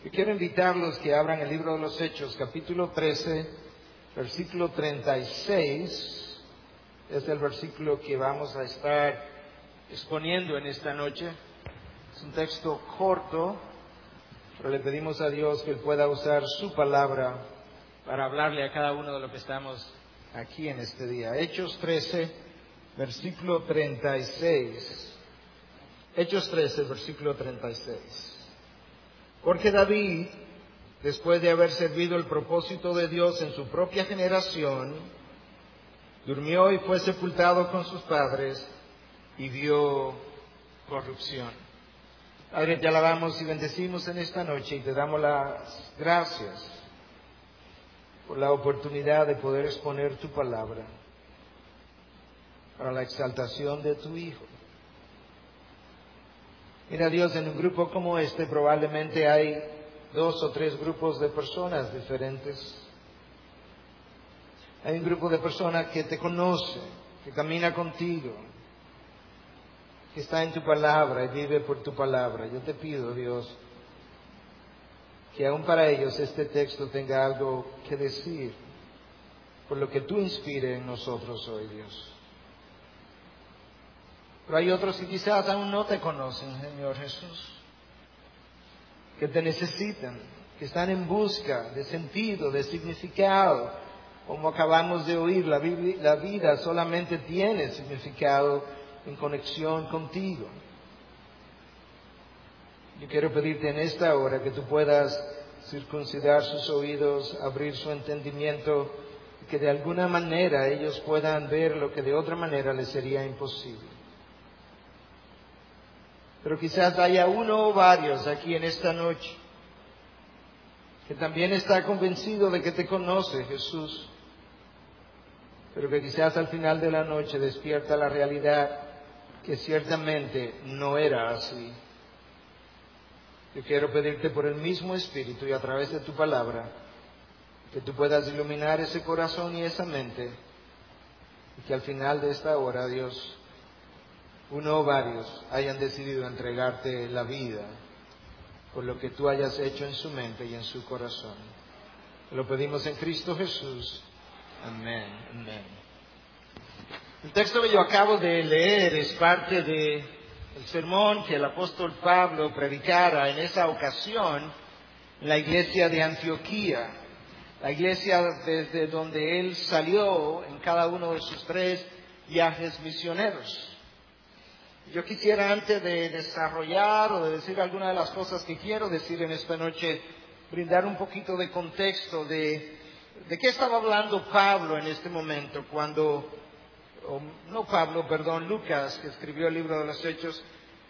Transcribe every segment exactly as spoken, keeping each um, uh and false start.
Yo quiero invitarlos que abran el libro de los Hechos, capítulo trece, versículo treinta y seis. Es el versículo que vamos a estar exponiendo en esta noche. Es un texto corto, pero le pedimos a Dios que Él pueda usar su palabra para hablarle a cada uno de los que estamos aquí en este día. Hechos trece, versículo treinta y seis. Hechos trece, versículo treinta y seis. Porque David, después de haber servido el propósito de Dios en su propia generación, durmió y fue sepultado con sus padres y vio corrupción. Padre, te alabamos y bendecimos en esta noche y te damos las gracias por la oportunidad de poder exponer tu palabra para la exaltación de tu Hijo. Mira, Dios, en un grupo como este probablemente hay dos o tres grupos de personas diferentes. Hay un grupo de personas que te conoce, que camina contigo, que está en tu palabra y vive por tu palabra. Yo te pido, Dios, que aún para ellos este texto tenga algo que decir, por lo que tú inspires en nosotros hoy, Dios. Pero hay otros que quizás aún no te conocen, Señor Jesús, que te necesitan, que están en busca de sentido, de significado. Como acabamos de oír, la vida, la vida solamente tiene significado en conexión contigo. Yo quiero pedirte en esta hora que tú puedas circuncidar sus oídos, abrir su entendimiento, y que de alguna manera ellos puedan ver lo que de otra manera les sería imposible. Pero quizás haya uno o varios aquí en esta noche que también está convencido de que te conoce, Jesús, pero que quizás al final de la noche despierta la realidad que ciertamente no era así. Yo quiero pedirte por el mismo Espíritu y a través de tu palabra que tú puedas iluminar ese corazón y esa mente, y que al final de esta hora, Dios, uno o varios hayan decidido entregarte la vida por lo que tú hayas hecho en su mente y en su corazón. Lo pedimos en Cristo Jesús. Amén. Amén. El texto que yo acabo de leer es parte del sermón que el apóstol Pablo predicara en esa ocasión en la iglesia de Antioquía, la iglesia desde donde él salió en cada uno de sus tres viajes misioneros. Yo quisiera, antes de desarrollar o de decir alguna de las cosas que quiero decir en esta noche, brindar un poquito de contexto de, de qué estaba hablando Pablo en este momento cuando, o no Pablo, perdón, Lucas, que escribió el libro de los Hechos.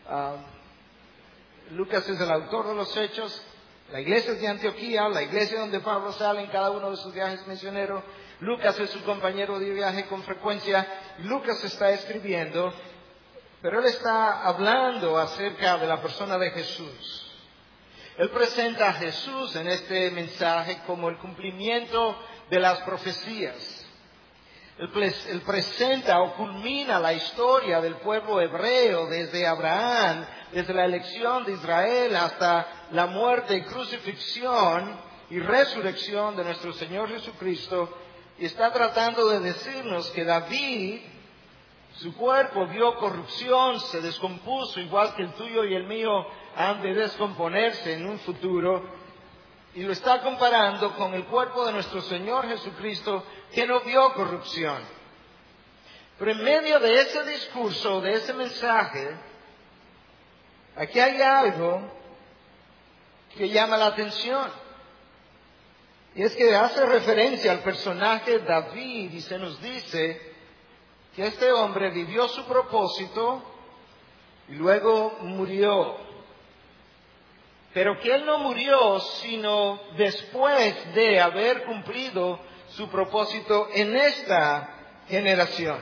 Uh, Lucas es el autor de los Hechos. La iglesia es de Antioquía, la iglesia donde Pablo sale en cada uno de sus viajes misioneros. Lucas es su compañero de viaje con frecuencia. Lucas está escribiendo, pero él está hablando acerca de la persona de Jesús. Él presenta a Jesús en este mensaje como el cumplimiento de las profecías. Él, él presenta o culmina la historia del pueblo hebreo desde Abraham, desde la elección de Israel hasta la muerte y crucifixión y resurrección de nuestro Señor Jesucristo. Y está tratando de decirnos que David, su cuerpo vio corrupción, se descompuso, igual que el tuyo y el mío han de descomponerse en un futuro, y lo está comparando con el cuerpo de nuestro Señor Jesucristo, que no vio corrupción. Pero en medio de ese discurso, de ese mensaje, aquí hay algo que llama la atención, y es que hace referencia al personaje David, y se nos dice que este hombre vivió su propósito y luego murió. Pero que él no murió sino después de haber cumplido su propósito en esta generación.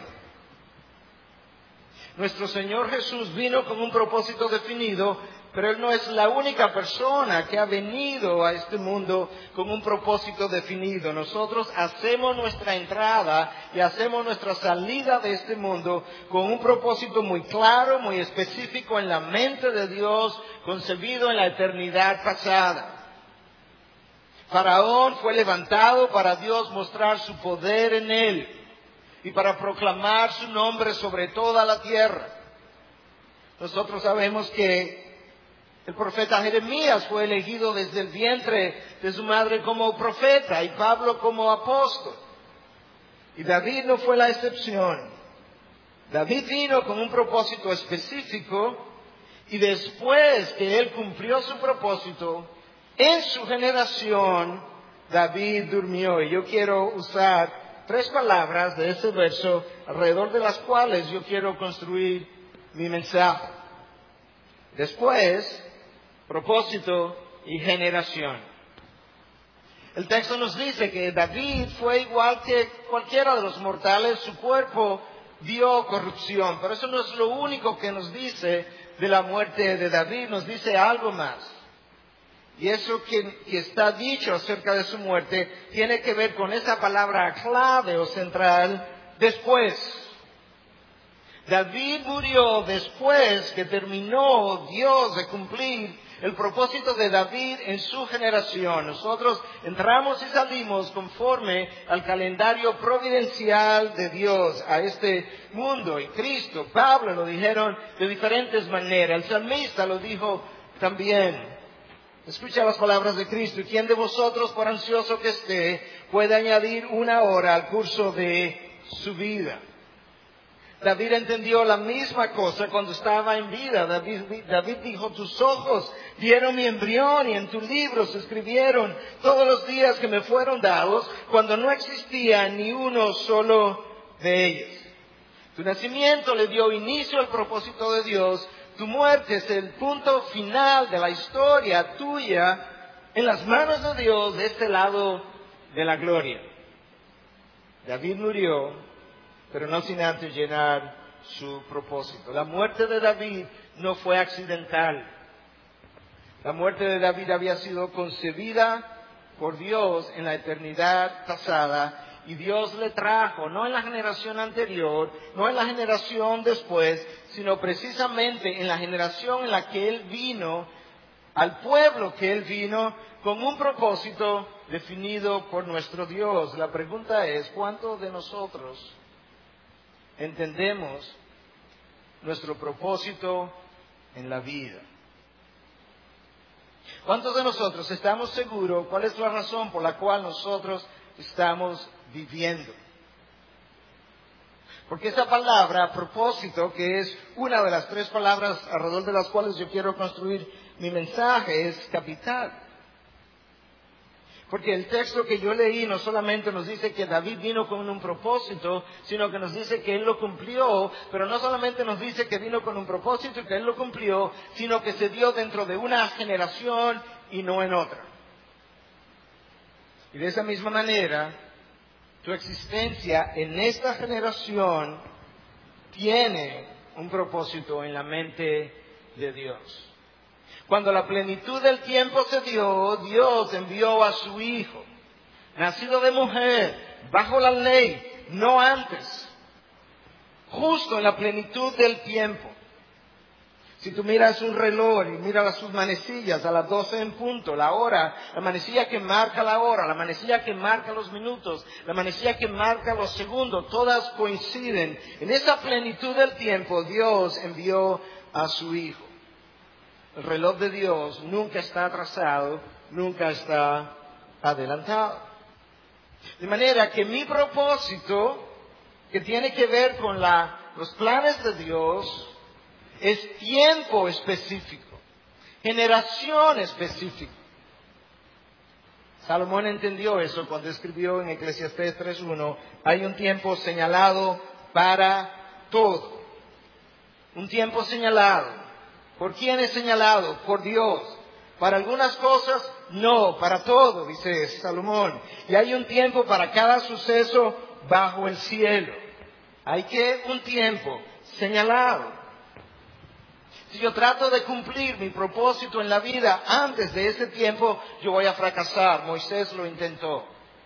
Nuestro Señor Jesús vino con un propósito definido, pero Él no es la única persona que ha venido a este mundo con un propósito definido. Nosotros hacemos nuestra entrada y hacemos nuestra salida de este mundo con un propósito muy claro, muy específico en la mente de Dios, concebido en la eternidad pasada. Faraón fue levantado para Dios mostrar su poder en él y para proclamar su nombre sobre toda la tierra. Nosotros sabemos que el profeta Jeremías fue elegido desde el vientre de su madre como profeta y Pablo como apóstol. Y David no fue la excepción. David vino con un propósito específico y después que él cumplió su propósito, en su generación, David durmió. Y yo quiero usar tres palabras de ese verso alrededor de las cuales yo quiero construir mi mensaje. Después, propósito y generación. El texto nos dice que David fue igual que cualquiera de los mortales, su cuerpo dio corrupción, pero eso no es lo único que nos dice de la muerte de David, nos dice algo más. Y eso que, que está dicho acerca de su muerte tiene que ver con esa palabra clave o central, después. David murió después que terminó Dios de cumplir el propósito de David en su generación. Nosotros entramos y salimos conforme al calendario providencial de Dios a este mundo. Y Cristo, Pablo lo dijeron de diferentes maneras. El salmista lo dijo también. Escucha las palabras de Cristo. ¿Y quién de vosotros, por ansioso que esté, puede añadir una hora al curso de su vida? David entendió la misma cosa cuando estaba en vida. David, David dijo, tus ojos vieron mi embrión y en tu libro se escribieron todos los días que me fueron dados cuando no existía ni uno solo de ellos. Tu nacimiento le dio inicio al propósito de Dios. Tu muerte es el punto final de la historia tuya en las manos de Dios de este lado de la gloria. David murió, pero no sin antes llenar su propósito. La muerte de David no fue accidental. La muerte de David había sido concebida por Dios en la eternidad pasada y Dios le trajo, no en la generación anterior, no en la generación después, sino precisamente en la generación en la que Él vino, al pueblo que Él vino, con un propósito definido por nuestro Dios. La pregunta es, ¿cuántos de nosotros entendemos nuestro propósito en la vida? ¿Cuántos de nosotros estamos seguros cuál es la razón por la cual nosotros estamos viviendo? Porque esa palabra, propósito, que es una de las tres palabras alrededor de las cuales yo quiero construir mi mensaje, es capital. Porque el texto que yo leí no solamente nos dice que David vino con un propósito, sino que nos dice que él lo cumplió, pero no solamente nos dice que vino con un propósito y que él lo cumplió, sino que se dio dentro de una generación y no en otra. Y de esa misma manera, tu existencia en esta generación tiene un propósito en la mente de Dios. Cuando la plenitud del tiempo se dio, Dios envió a su Hijo, nacido de mujer, bajo la ley, no antes, justo en la plenitud del tiempo. Si tú miras un reloj y miras sus manecillas a las doce en punto, la hora, la manecilla que marca la hora, la manecilla que marca los minutos, la manecilla que marca los segundos, todas coinciden. En esa plenitud del tiempo, Dios envió a su Hijo. El reloj de Dios nunca está atrasado, nunca está adelantado. De manera que mi propósito, que tiene que ver con la, los planes de Dios, es tiempo específico, generación específica. Salomón entendió eso cuando escribió en Eclesiastés tres uno, hay un tiempo señalado para todo. Un tiempo señalado. ¿Por quién es señalado? Por Dios. Para algunas cosas, no, para todo, dice Salomón. Y hay un tiempo para cada suceso bajo el cielo. Hay que un tiempo señalado. Si yo trato de cumplir mi propósito en la vida antes de ese tiempo, yo voy a fracasar. Moisés lo intentó.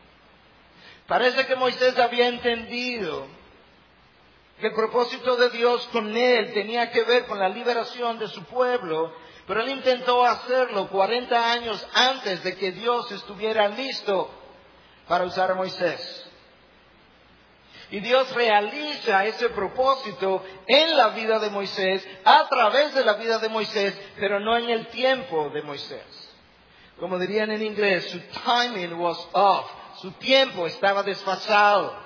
Parece que Moisés había entendido que el propósito de Dios con él tenía que ver con la liberación de su pueblo, Pero él intentó hacerlo cuarenta años antes de que Dios estuviera listo para usar a Moisés. Y Dios realiza ese propósito en la vida de Moisés, a través de la vida de Moisés, pero no en el tiempo de Moisés. Como dirían en inglés, su timing was off, su tiempo estaba desfasado.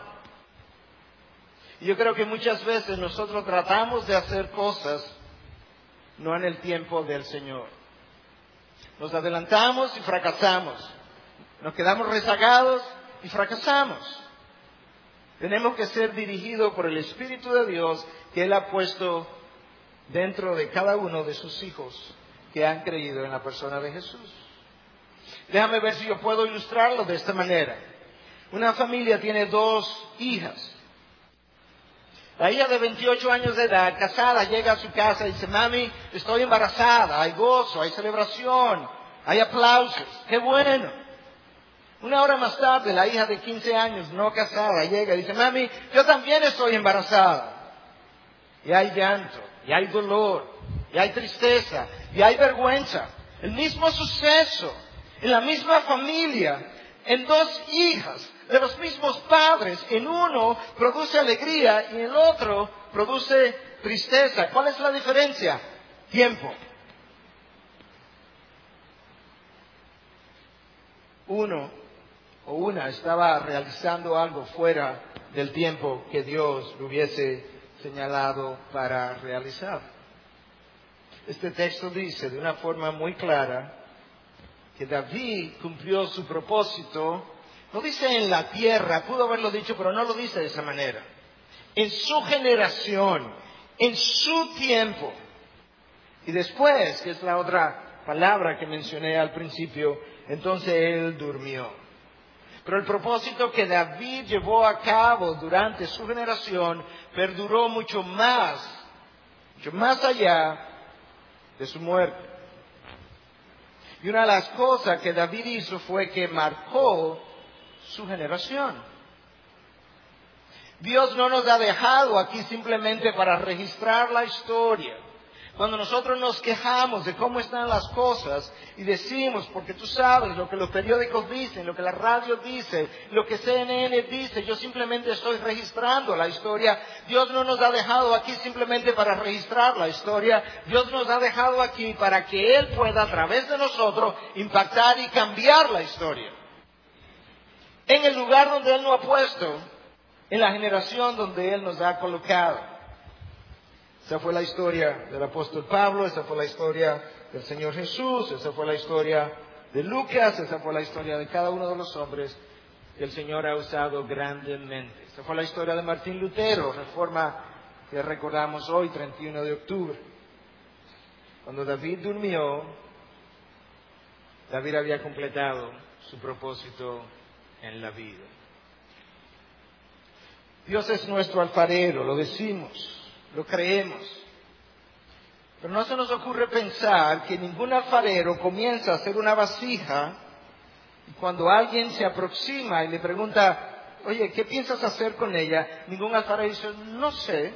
Y yo creo que muchas veces nosotros tratamos de hacer cosas no en el tiempo del Señor. Nos adelantamos y fracasamos. Nos quedamos rezagados y fracasamos. Tenemos que ser dirigidos por el Espíritu de Dios que Él ha puesto dentro de cada uno de sus hijos que han creído en la persona de Jesús. Déjame ver si yo puedo ilustrarlo de esta manera. Una familia tiene dos hijas. La hija de veintiocho años de edad, casada, llega a su casa y dice, mami, estoy embarazada, hay gozo, hay celebración, hay aplausos, qué bueno. Una hora más tarde, la hija de quince años, no casada, llega y dice, mami, yo también estoy embarazada. Y hay llanto, y hay dolor, y hay tristeza, y hay vergüenza. El mismo suceso, en la misma familia, en dos hijas de los mismos padres. En uno produce alegría y en el otro produce tristeza. ¿Cuál es la diferencia? Tiempo. Uno o una estaba realizando algo fuera del tiempo que Dios le hubiese señalado para realizar. Este texto dice de una forma muy clara que David cumplió su propósito. No dice en la tierra, pudo haberlo dicho, pero no lo dice de esa manera. En su generación, en su tiempo. Y después, que es la otra palabra que mencioné al principio, entonces él durmió. Pero el propósito que David llevó a cabo durante su generación perduró mucho más, mucho más allá de su muerte. Y una de las cosas que David hizo fue que marcó su generación. Dios no nos ha dejado aquí simplemente para registrar la historia. Cuando nosotros nos quejamos de cómo están las cosas y decimos, porque tú sabes lo que los periódicos dicen, lo que la radio dice, lo que C N N dice, yo simplemente estoy registrando la historia. Dios no nos ha dejado aquí simplemente para registrar la historia. Dios nos ha dejado aquí para que Él pueda a través de nosotros impactar y cambiar la historia. En el lugar donde Él nos ha puesto, en la generación donde Él nos ha colocado. Esa fue la historia del apóstol Pablo, esa fue la historia del Señor Jesús, esa fue la historia de Lucas, esa fue la historia de cada uno de los hombres que el Señor ha usado grandemente. Esa fue la historia de Martín Lutero, reforma que recordamos hoy, treinta y uno de octubre. Cuando David durmió, David había completado su propósito en la vida. Dios es nuestro alfarero, lo decimos. Lo creemos. Pero no se nos ocurre pensar que ningún alfarero comienza a hacer una vasija y cuando alguien se aproxima y le pregunta, oye, ¿qué piensas hacer con ella? Ningún alfarero dice, no sé.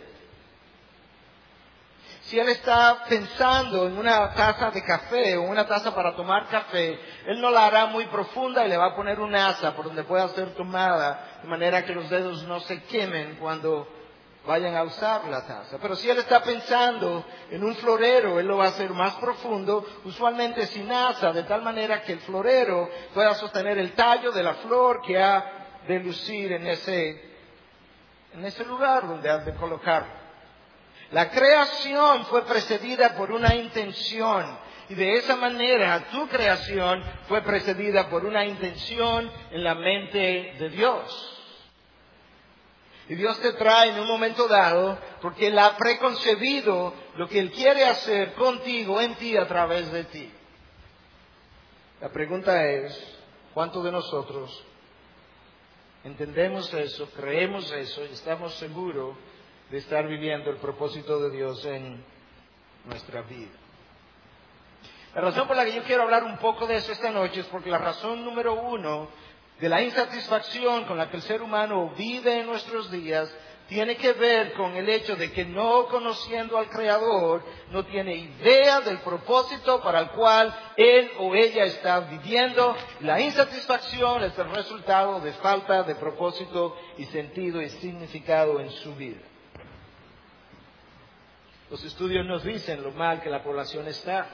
Si él está pensando en una taza de café o una taza para tomar café, él no la hará muy profunda y le va a poner un asa por donde pueda ser tomada, de manera que los dedos no se quemen cuando vayan a usar la taza. Pero si él está pensando en un florero, él lo va a hacer más profundo, usualmente sin asa, de tal manera que el florero pueda sostener el tallo de la flor que ha de lucir en ese, en ese lugar donde ha de colocarlo. La creación fue precedida por una intención, y de esa manera tu creación fue precedida por una intención en la mente de Dios. Y Dios te trae en un momento dado porque Él ha preconcebido lo que Él quiere hacer contigo, en ti, a través de ti. La pregunta es, ¿cuántos de nosotros entendemos eso, creemos eso y estamos seguros de estar viviendo el propósito de Dios en nuestra vida? La razón por la que yo quiero hablar un poco de eso esta noche es porque la razón número uno de la insatisfacción con la que el ser humano vive en nuestros días tiene que ver con el hecho de que no conociendo al Creador, no tiene idea del propósito para el cual él o ella está viviendo. La insatisfacción es el resultado de falta de propósito y sentido y significado en su vida. Los estudios nos dicen lo mal que la población está.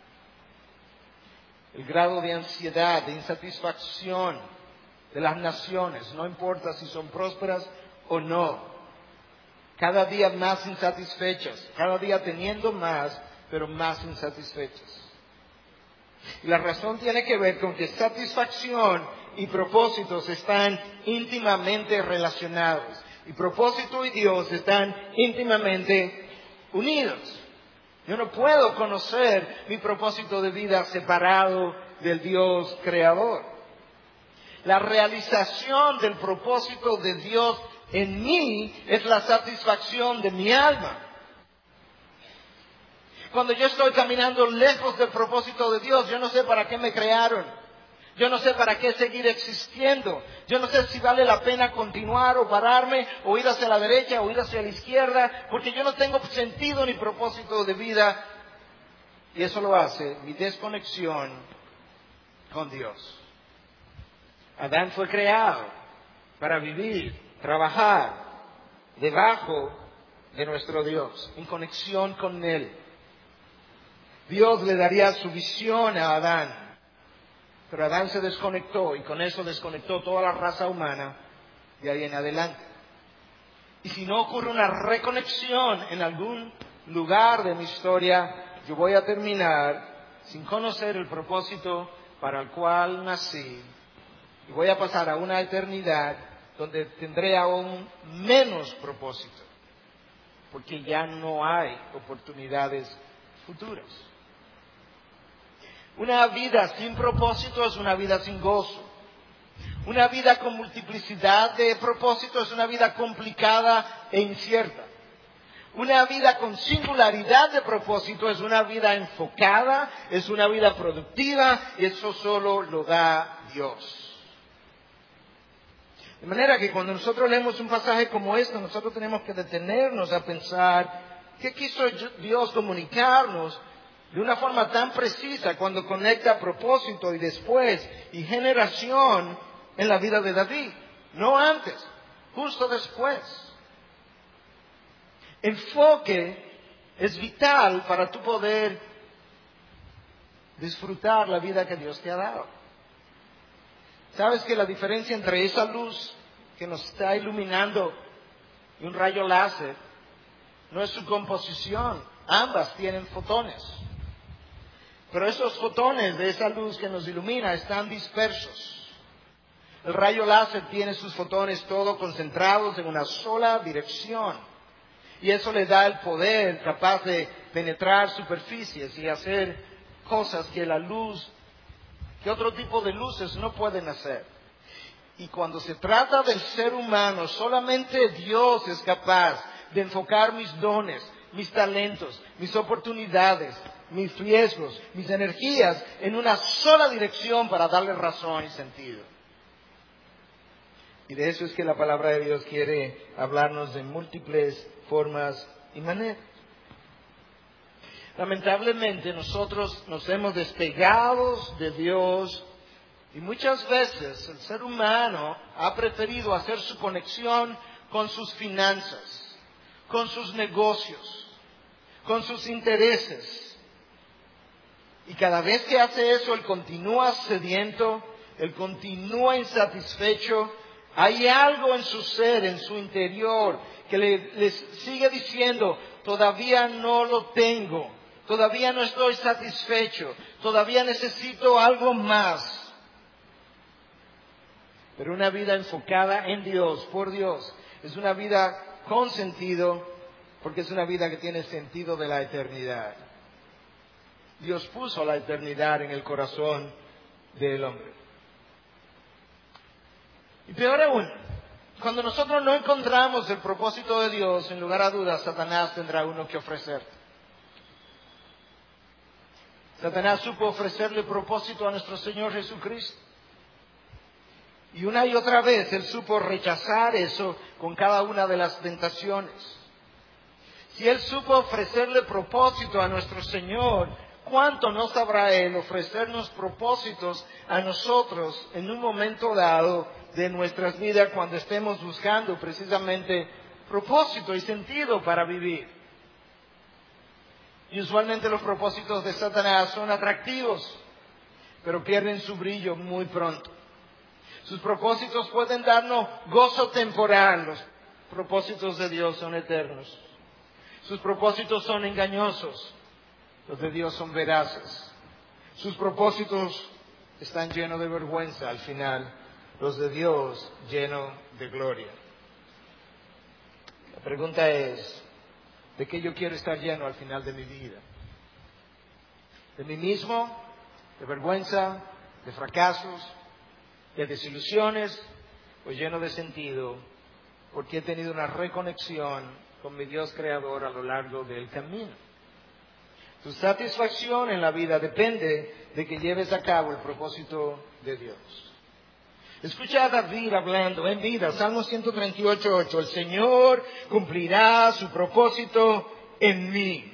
El grado de ansiedad, de insatisfacción de las naciones, no importa si son prósperas o no. Cada día más insatisfechas, cada día teniendo más, pero más insatisfechas. Y la razón tiene que ver con que satisfacción y propósitos están íntimamente relacionados. Y propósito y Dios están íntimamente unidos. Yo no puedo conocer mi propósito de vida separado del Dios creador. La realización del propósito de Dios en mí es la satisfacción de mi alma. Cuando yo estoy caminando lejos del propósito de Dios, yo no sé para qué me crearon. Yo no sé para qué seguir existiendo. Yo no sé si vale la pena continuar o pararme, o ir hacia la derecha o ir hacia la izquierda, porque yo no tengo sentido ni propósito de vida. Y eso lo hace mi desconexión con Dios. Adán fue creado para vivir, trabajar debajo de nuestro Dios, en conexión con Él. Dios le daría su visión a Adán. Pero Adán se desconectó y con eso desconectó toda la raza humana de ahí en adelante. Y si no ocurre una reconexión en algún lugar de mi historia, yo voy a terminar sin conocer el propósito para el cual nací. Y voy a pasar a una eternidad donde tendré aún menos propósito. Porque ya no hay oportunidades futuras. Una vida sin propósito es una vida sin gozo. Una vida con multiplicidad de propósitos es una vida complicada e incierta. Una vida con singularidad de propósito es una vida enfocada, es una vida productiva, y eso solo lo da Dios. De manera que cuando nosotros leemos un pasaje como este, nosotros tenemos que detenernos a pensar, ¿qué quiso Dios comunicarnos de una forma tan precisa cuando conecta propósito y después y generación en la vida de David? No antes, justo después. Enfoque es vital para tu poder disfrutar la vida que Dios te ha dado. ¿Sabes que la diferencia entre esa luz que nos está iluminando y un rayo láser no es su composición? Ambas tienen fotones. Pero esos fotones de esa luz que nos ilumina están dispersos. El rayo láser tiene sus fotones todos concentrados en una sola dirección. Y eso le da el poder capaz de penetrar superficies y hacer cosas que la luz, que otro tipo de luces no pueden hacer. Y cuando se trata del ser humano, solamente Dios es capaz de enfocar mis dones, mis talentos, mis oportunidades, mis riesgos, mis energías en una sola dirección para darle razón y sentido. Y de eso es que la palabra de Dios quiere hablarnos de múltiples formas y maneras. Lamentablemente nosotros nos hemos despegado de Dios y muchas veces el ser humano ha preferido hacer su conexión con sus finanzas, con sus negocios, con sus intereses. Y cada vez que hace eso, él continúa sediento, él continúa insatisfecho. Hay algo en su ser, en su interior, que le, les sigue diciendo, todavía no lo tengo, todavía no estoy satisfecho, todavía necesito algo más. Pero una vida enfocada en Dios, por Dios, es una vida con sentido, porque es una vida que tiene sentido de la eternidad. Dios puso la eternidad en el corazón del hombre. Y peor aún, cuando nosotros no encontramos el propósito de Dios, en lugar a dudas, Satanás tendrá uno que ofrecer. Satanás supo ofrecerle propósito a nuestro Señor Jesucristo. Y una y otra vez Él supo rechazar eso con cada una de las tentaciones. Si Él supo ofrecerle propósito a nuestro Señor, ¿cuánto no sabrá Él ofrecernos propósitos a nosotros en un momento dado de nuestras vidas cuando estemos buscando precisamente propósito y sentido para vivir? Y usualmente los propósitos de Satanás son atractivos, pero pierden su brillo muy pronto. Sus propósitos pueden darnos gozo temporal, los propósitos de Dios son eternos. Sus propósitos son engañosos, los de Dios son veraces. Sus propósitos están llenos de vergüenza al final, los de Dios llenos de gloria. La pregunta es, ¿de qué yo quiero estar lleno al final de mi vida? ¿De mí mismo? ¿De vergüenza? ¿De fracasos? ¿De desilusiones? ¿O lleno de sentido? Porque he tenido una reconexión con mi Dios creador a lo largo del camino. Tu satisfacción en la vida depende de que lleves a cabo el propósito de Dios. Escucha a David hablando en vida, Salmo ciento treinta y ocho, ocho. El Señor cumplirá su propósito en mí.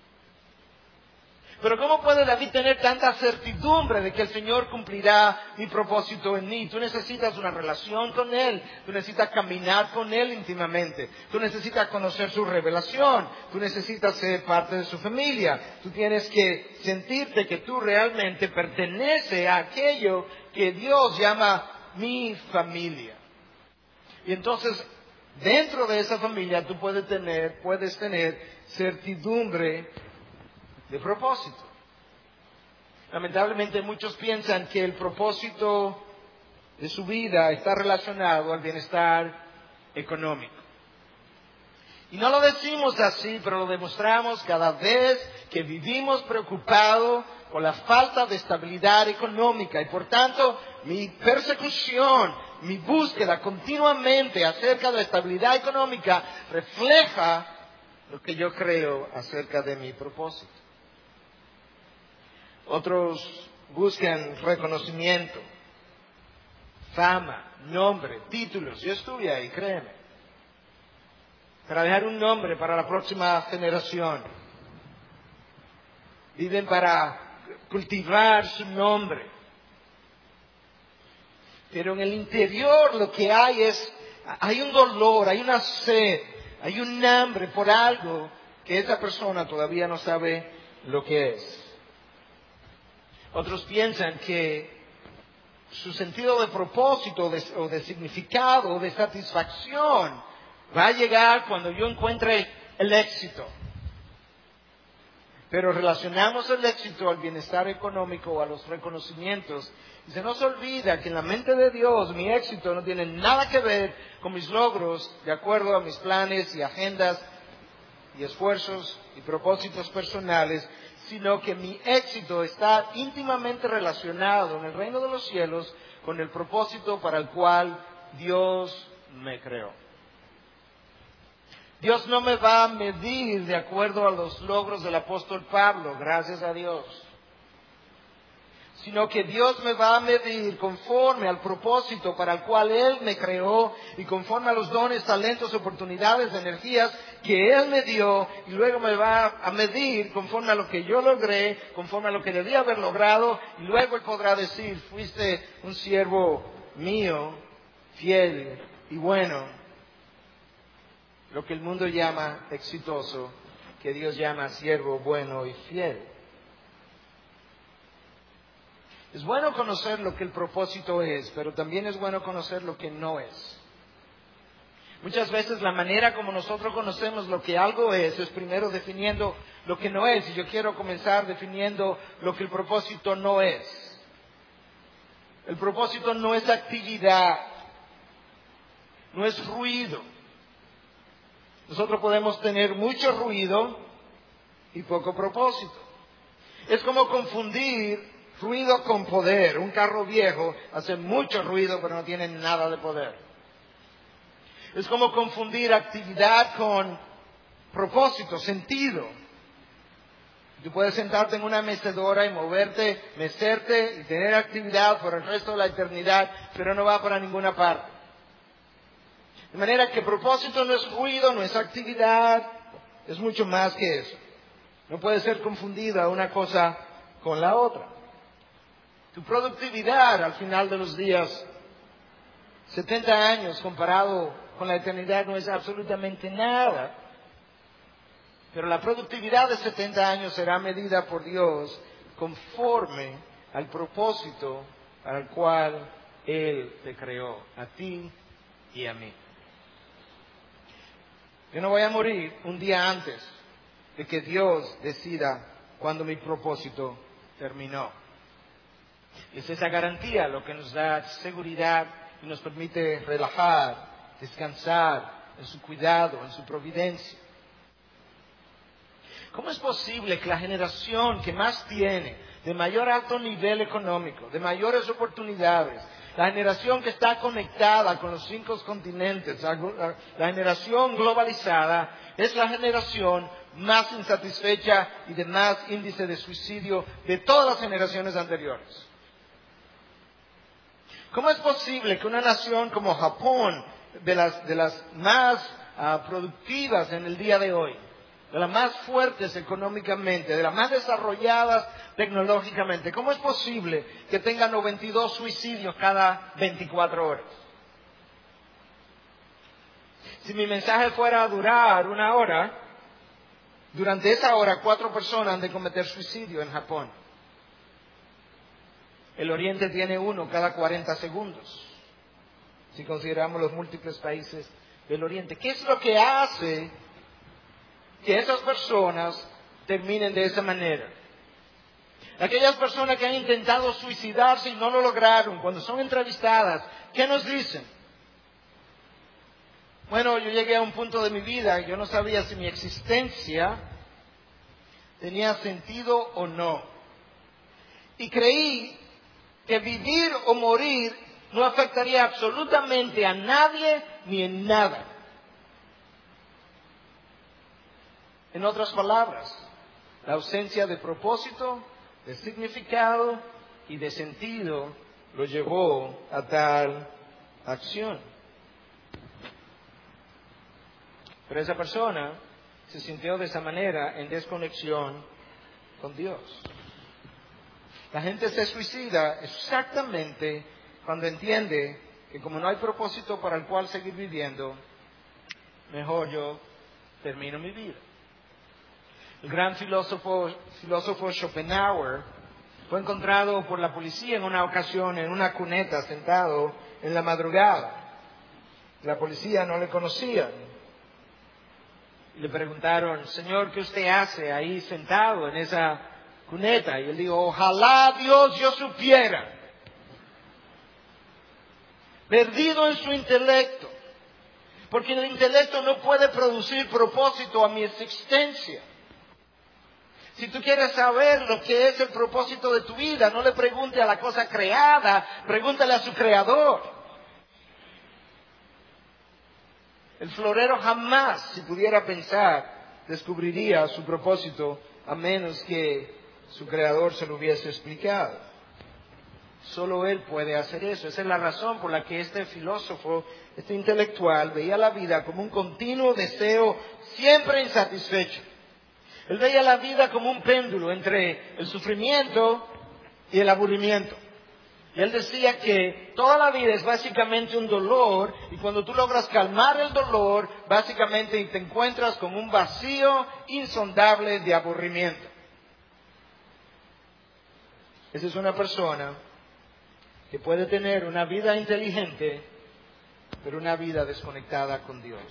Pero ¿cómo puede David tener tanta certidumbre de que el Señor cumplirá mi propósito en mí? Tú necesitas una relación con Él, tú necesitas caminar con Él íntimamente, tú necesitas conocer su revelación, tú necesitas ser parte de su familia, tú tienes que sentirte que tú realmente perteneces a aquello que Dios llama mi familia. Y entonces, dentro de esa familia tú puedes tener, puedes tener certidumbre de propósito. Lamentablemente muchos piensan que el propósito de su vida está relacionado al bienestar económico. Y no lo decimos así, pero lo demostramos cada vez que vivimos preocupados por la falta de estabilidad económica. Y por tanto, mi persecución, mi búsqueda continuamente acerca de la estabilidad económica refleja lo que yo creo acerca de mi propósito. Otros buscan reconocimiento, fama, nombre, títulos. Yo estuve ahí, créeme. Para dejar un nombre para la próxima generación. Viven para cultivar su nombre. Pero en el interior lo que hay es, hay un dolor, hay una sed, hay un hambre por algo que esa persona todavía no sabe lo que es. Otros piensan que su sentido de propósito de, o de significado o de satisfacción va a llegar cuando yo encuentre el éxito. Pero relacionamos el éxito al bienestar económico o a los reconocimientos. Y se nos olvida que en la mente de Dios mi éxito no tiene nada que ver con mis logros de acuerdo a mis planes y agendas y esfuerzos y propósitos personales, sino que mi éxito está íntimamente relacionado en el reino de los cielos con el propósito para el cual Dios me creó. Dios no me va a medir de acuerdo a los logros del apóstol Pablo, gracias a Dios, sino que Dios me va a medir conforme al propósito para el cual Él me creó y conforme a los dones, talentos, oportunidades, energías que Él me dio, y luego me va a medir conforme a lo que yo logré, conforme a lo que debía haber logrado, y luego Él podrá decir, fuiste un siervo mío, fiel y bueno, lo que el mundo llama exitoso, que Dios llama siervo bueno y fiel. Es bueno conocer lo que el propósito es, pero también es bueno conocer lo que no es. Muchas veces la manera como nosotros conocemos lo que algo es, es primero definiendo lo que no es. Y yo quiero comenzar definiendo lo que el propósito no es. El propósito no es actividad, no es ruido. Nosotros podemos tener mucho ruido y poco propósito. Es como confundir ruido con poder. Un carro viejo hace mucho ruido pero no tiene nada de poder. Es como confundir actividad con propósito, sentido. Tú puedes sentarte en una mecedora y moverte, mecerte y tener actividad por el resto de la eternidad, pero no va para ninguna parte. De manera que propósito no es ruido, no es actividad, es mucho más que eso. No puede ser confundida una cosa con la otra. Tu productividad al final de los días, setenta años comparado con la eternidad no es absolutamente nada. Pero la productividad de setenta años será medida por Dios conforme al propósito para el cual Él te creó, a ti y a mí. Yo no voy a morir un día antes de que Dios decida cuándo mi propósito terminó. Es esa garantía lo que nos da seguridad y nos permite relajar, descansar en su cuidado, en su providencia. ¿Cómo es posible que la generación que más tiene, de mayor alto nivel económico, de mayores oportunidades, la generación que está conectada con los cinco continentes, la, la, la generación globalizada, es la generación más insatisfecha y de más índice de suicidio de todas las generaciones anteriores? ¿Cómo es posible que una nación como Japón, de las, de las más uh, productivas en el día de hoy, de las más fuertes económicamente, de las más desarrolladas tecnológicamente, ¿cómo es posible que tenga noventa y dos suicidios cada veinticuatro horas? Si mi mensaje fuera a durar una hora, durante esa hora cuatro personas han de cometer suicidio en Japón. El Oriente tiene uno cada cuarenta segundos, si consideramos los múltiples países del Oriente. ¿Qué es lo que hace que esas personas terminen de esa manera? Aquellas personas que han intentado suicidarse y no lo lograron, cuando son entrevistadas, ¿qué nos dicen? Bueno, yo llegué a un punto de mi vida, yo no sabía si mi existencia tenía sentido o no. Y creí que vivir o morir no afectaría absolutamente a nadie ni en nada. En otras palabras, la ausencia de propósito, de significado y de sentido lo llevó a tal acción. Pero esa persona se sintió de esa manera en desconexión con Dios. La gente se suicida exactamente cuando entiende que como no hay propósito para el cual seguir viviendo, mejor yo termino mi vida. El gran filósofo, filósofo Schopenhauer fue encontrado por la policía en una ocasión en una cuneta sentado en la madrugada. La policía no le conocía. Le preguntaron, señor, ¿qué usted hace ahí sentado en esa cuneta? Y él dijo, ojalá Dios yo supiera. Perdido en su intelecto. Porque el intelecto no puede producir propósito a mi existencia. Si tú quieres saber lo que es el propósito de tu vida, no le pregunte a la cosa creada, pregúntale a su creador. El florero jamás, si pudiera pensar, descubriría su propósito a menos que su creador se lo hubiese explicado. Solo él puede hacer eso. Esa es la razón por la que este filósofo, este intelectual, veía la vida como un continuo deseo siempre insatisfecho. Él veía la vida como un péndulo entre el sufrimiento y el aburrimiento. Y él decía que toda la vida es básicamente un dolor, y cuando tú logras calmar el dolor, básicamente te encuentras con un vacío insondable de aburrimiento. Esa es una persona que puede tener una vida inteligente, pero una vida desconectada con Dios.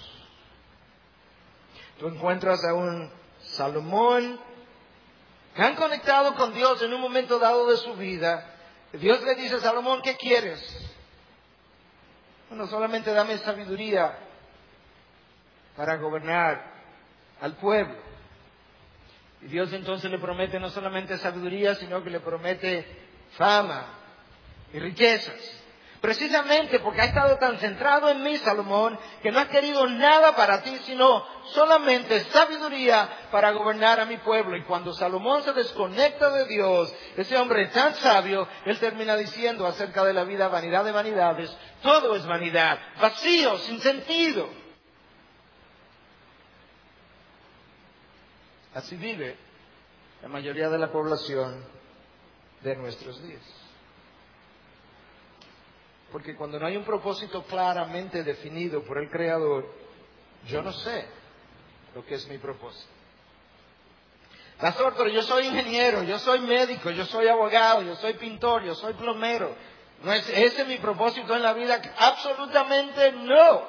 Tú encuentras a un Salomón que han conectado con Dios en un momento dado de su vida. Dios le dice a Salomón, ¿qué quieres? Bueno, solamente dame sabiduría para gobernar al pueblo. Y Dios entonces le promete no solamente sabiduría, sino que le promete fama y riquezas. Precisamente porque ha estado tan centrado en mí, Salomón, que no ha querido nada para ti, sino solamente sabiduría para gobernar a mi pueblo. Y cuando Salomón se desconecta de Dios, ese hombre tan sabio, él termina diciendo acerca de la vida, vanidad de vanidades, todo es vanidad, vacío, sin sentido. Así vive la mayoría de la población de nuestros días. Porque cuando no hay un propósito claramente definido por el Creador, yo no sé lo que es mi propósito. Pastor, pero yo soy ingeniero, yo soy médico, yo soy abogado, yo soy pintor, yo soy plomero. ¿No es ese mi propósito en la vida? Absolutamente no.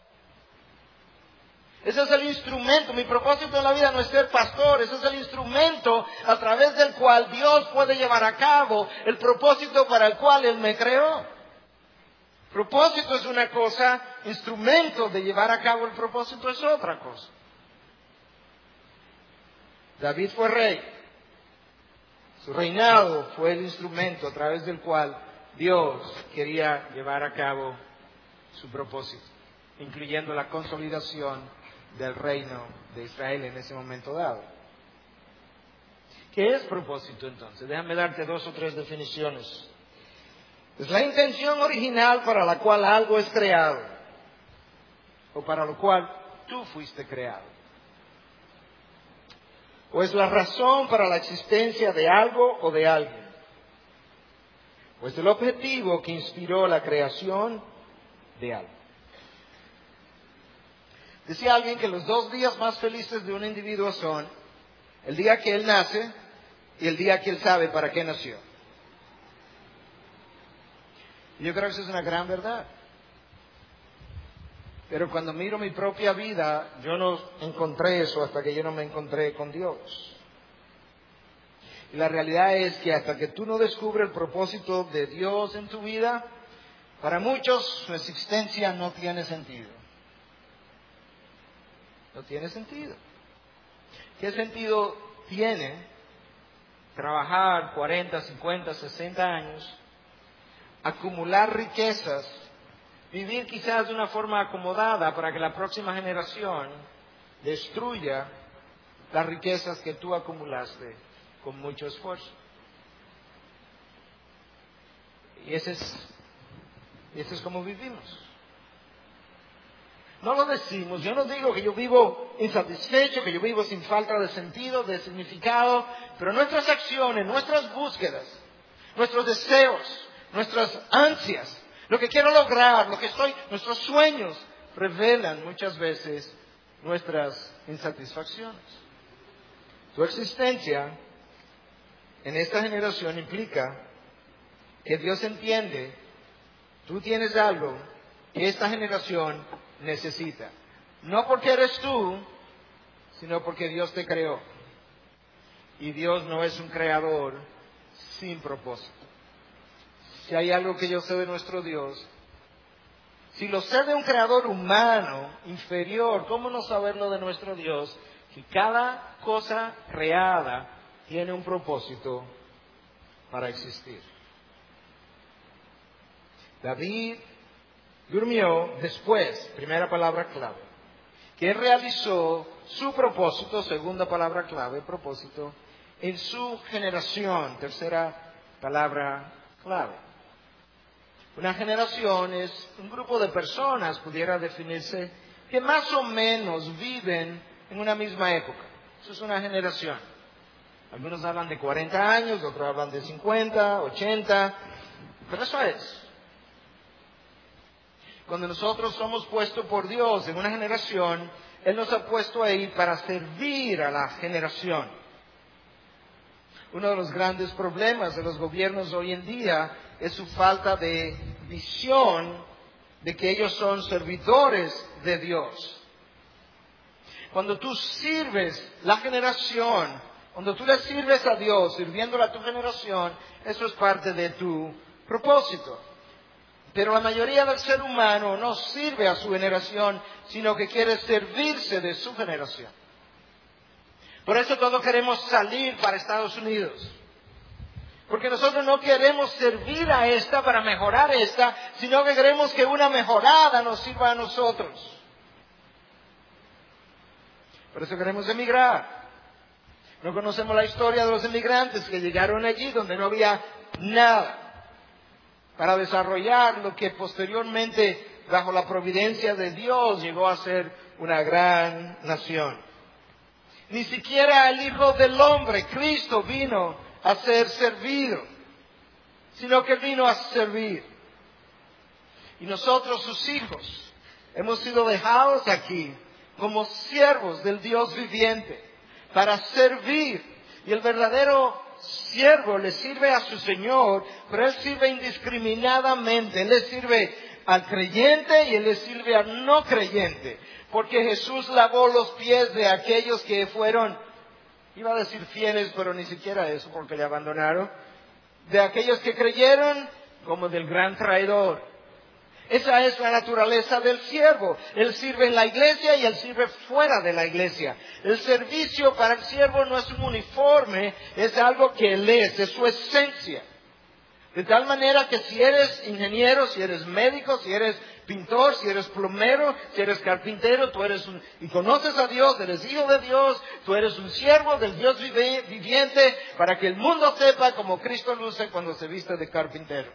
Ese es el instrumento. Mi propósito en la vida no es ser pastor. Ese es el instrumento a través del cual Dios puede llevar a cabo el propósito para el cual Él me creó. Propósito es una cosa, instrumento de llevar a cabo el propósito es otra cosa. David fue rey. Su reinado fue el instrumento a través del cual Dios quería llevar a cabo su propósito, incluyendo la consolidación del reino de Israel en ese momento dado. ¿Qué es propósito entonces? Déjame darte dos o tres definiciones. Es la intención original para la cual algo es creado, o para lo cual tú fuiste creado. O es la razón para la existencia de algo o de alguien. O es el objetivo que inspiró la creación de algo. Decía alguien que los dos días más felices de un individuo son el día que él nace y el día que él sabe para qué nació. Yo creo que eso es una gran verdad. Pero cuando miro mi propia vida, yo no encontré eso hasta que yo no me encontré con Dios. Y la realidad es que hasta que tú no descubres el propósito de Dios en tu vida, para muchos su existencia no tiene sentido. No tiene sentido. ¿Qué sentido tiene trabajar cuarenta, cincuenta, sesenta años, acumular riquezas, vivir quizás de una forma acomodada para que la próxima generación destruya las riquezas que tú acumulaste con mucho esfuerzo? Y ese es, ese es como vivimos. No lo decimos, yo no digo que yo vivo insatisfecho, que yo vivo sin falta de sentido, de significado, pero nuestras acciones, nuestras búsquedas, nuestros deseos, nuestras ansias, lo que quiero lograr, lo que estoy, nuestros sueños, revelan muchas veces nuestras insatisfacciones. Tu existencia en esta generación implica que Dios entiende, tú tienes algo que esta generación necesita. No porque eres tú, sino porque Dios te creó. Y Dios no es un creador sin propósito. Si hay algo que yo sé de nuestro Dios, si lo sé de un creador humano, inferior, ¿cómo no saberlo de nuestro Dios? Que cada cosa creada tiene un propósito para existir. David durmió después, primera palabra clave, que realizó su propósito, segunda palabra clave, propósito, en su generación, tercera palabra clave. Una generación es un grupo de personas, pudiera definirse, que más o menos viven en una misma época. Eso es una generación. Algunos hablan de cuarenta años, otros hablan de cincuenta, ochenta, pero eso es. Cuando nosotros somos puestos por Dios en una generación, Él nos ha puesto ahí para servir a la generación. Uno de los grandes problemas de los gobiernos hoy en día es su falta de visión de que ellos son servidores de Dios. Cuando tú sirves la generación, cuando tú le sirves a Dios, sirviéndole a tu generación, eso es parte de tu propósito. Pero la mayoría del ser humano no sirve a su generación, sino que quiere servirse de su generación. Por eso todos queremos salir para Estados Unidos. Porque nosotros no queremos servir a esta para mejorar esta, sino que queremos que una mejorada nos sirva a nosotros. Por eso queremos emigrar. No conocemos la historia de los emigrantes que llegaron allí donde no había nada para desarrollar lo que posteriormente, bajo la providencia de Dios, llegó a ser una gran nación. Ni siquiera el Hijo del Hombre, Cristo, vino a ser servido, sino que vino a servir. Y nosotros, sus hijos, hemos sido dejados aquí como siervos del Dios viviente, para servir. Y el verdadero siervo le sirve a su Señor, pero Él sirve indiscriminadamente. Él le sirve al creyente y Él le sirve al no creyente. Porque Jesús lavó los pies de aquellos que fueron, iba a decir fieles, pero ni siquiera eso, porque le abandonaron. De aquellos que creyeron, como del gran traidor. Esa es la naturaleza del siervo. Él sirve en la iglesia y él sirve fuera de la iglesia. El servicio para el siervo no es un uniforme, es algo que él es, es su esencia. De tal manera que si eres ingeniero, si eres médico, si eres pintor, si eres plomero, si eres carpintero, tú eres un, y conoces a Dios, eres hijo de Dios, tú eres un siervo del Dios vive, viviente, para que el mundo sepa cómo Cristo luce cuando se viste de carpintero,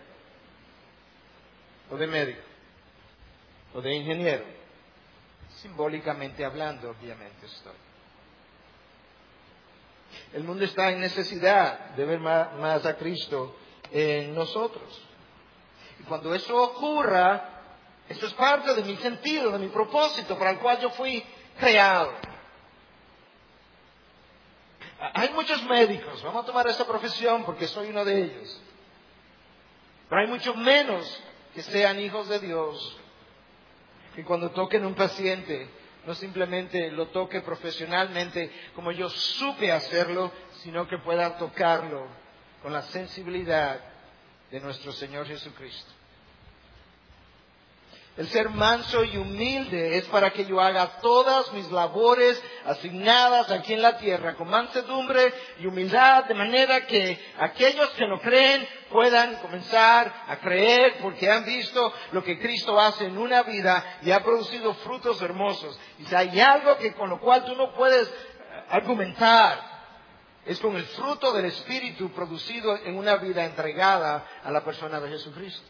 o de médico, o de ingeniero. Simbólicamente hablando, obviamente estoy. El mundo está en necesidad de ver más, más a Cristo en nosotros. Y cuando eso ocurra, eso es parte de mi sentido, de mi propósito para el cual yo fui creado. Hay muchos médicos, vamos a tomar esa profesión porque soy uno de ellos. Pero hay muchos menos que sean hijos de Dios, que cuando toquen un paciente, no simplemente lo toque profesionalmente como yo supe hacerlo, sino que pueda tocarlo con la sensibilidad de nuestro Señor Jesucristo. El ser manso y humilde es para que yo haga todas mis labores asignadas aquí en la tierra con mansedumbre y humildad, de manera que aquellos que no creen puedan comenzar a creer porque han visto lo que Cristo hace en una vida y ha producido frutos hermosos. Y si hay algo que con lo cual tú no puedes argumentar, es con el fruto del Espíritu producido en una vida entregada a la persona de Jesucristo.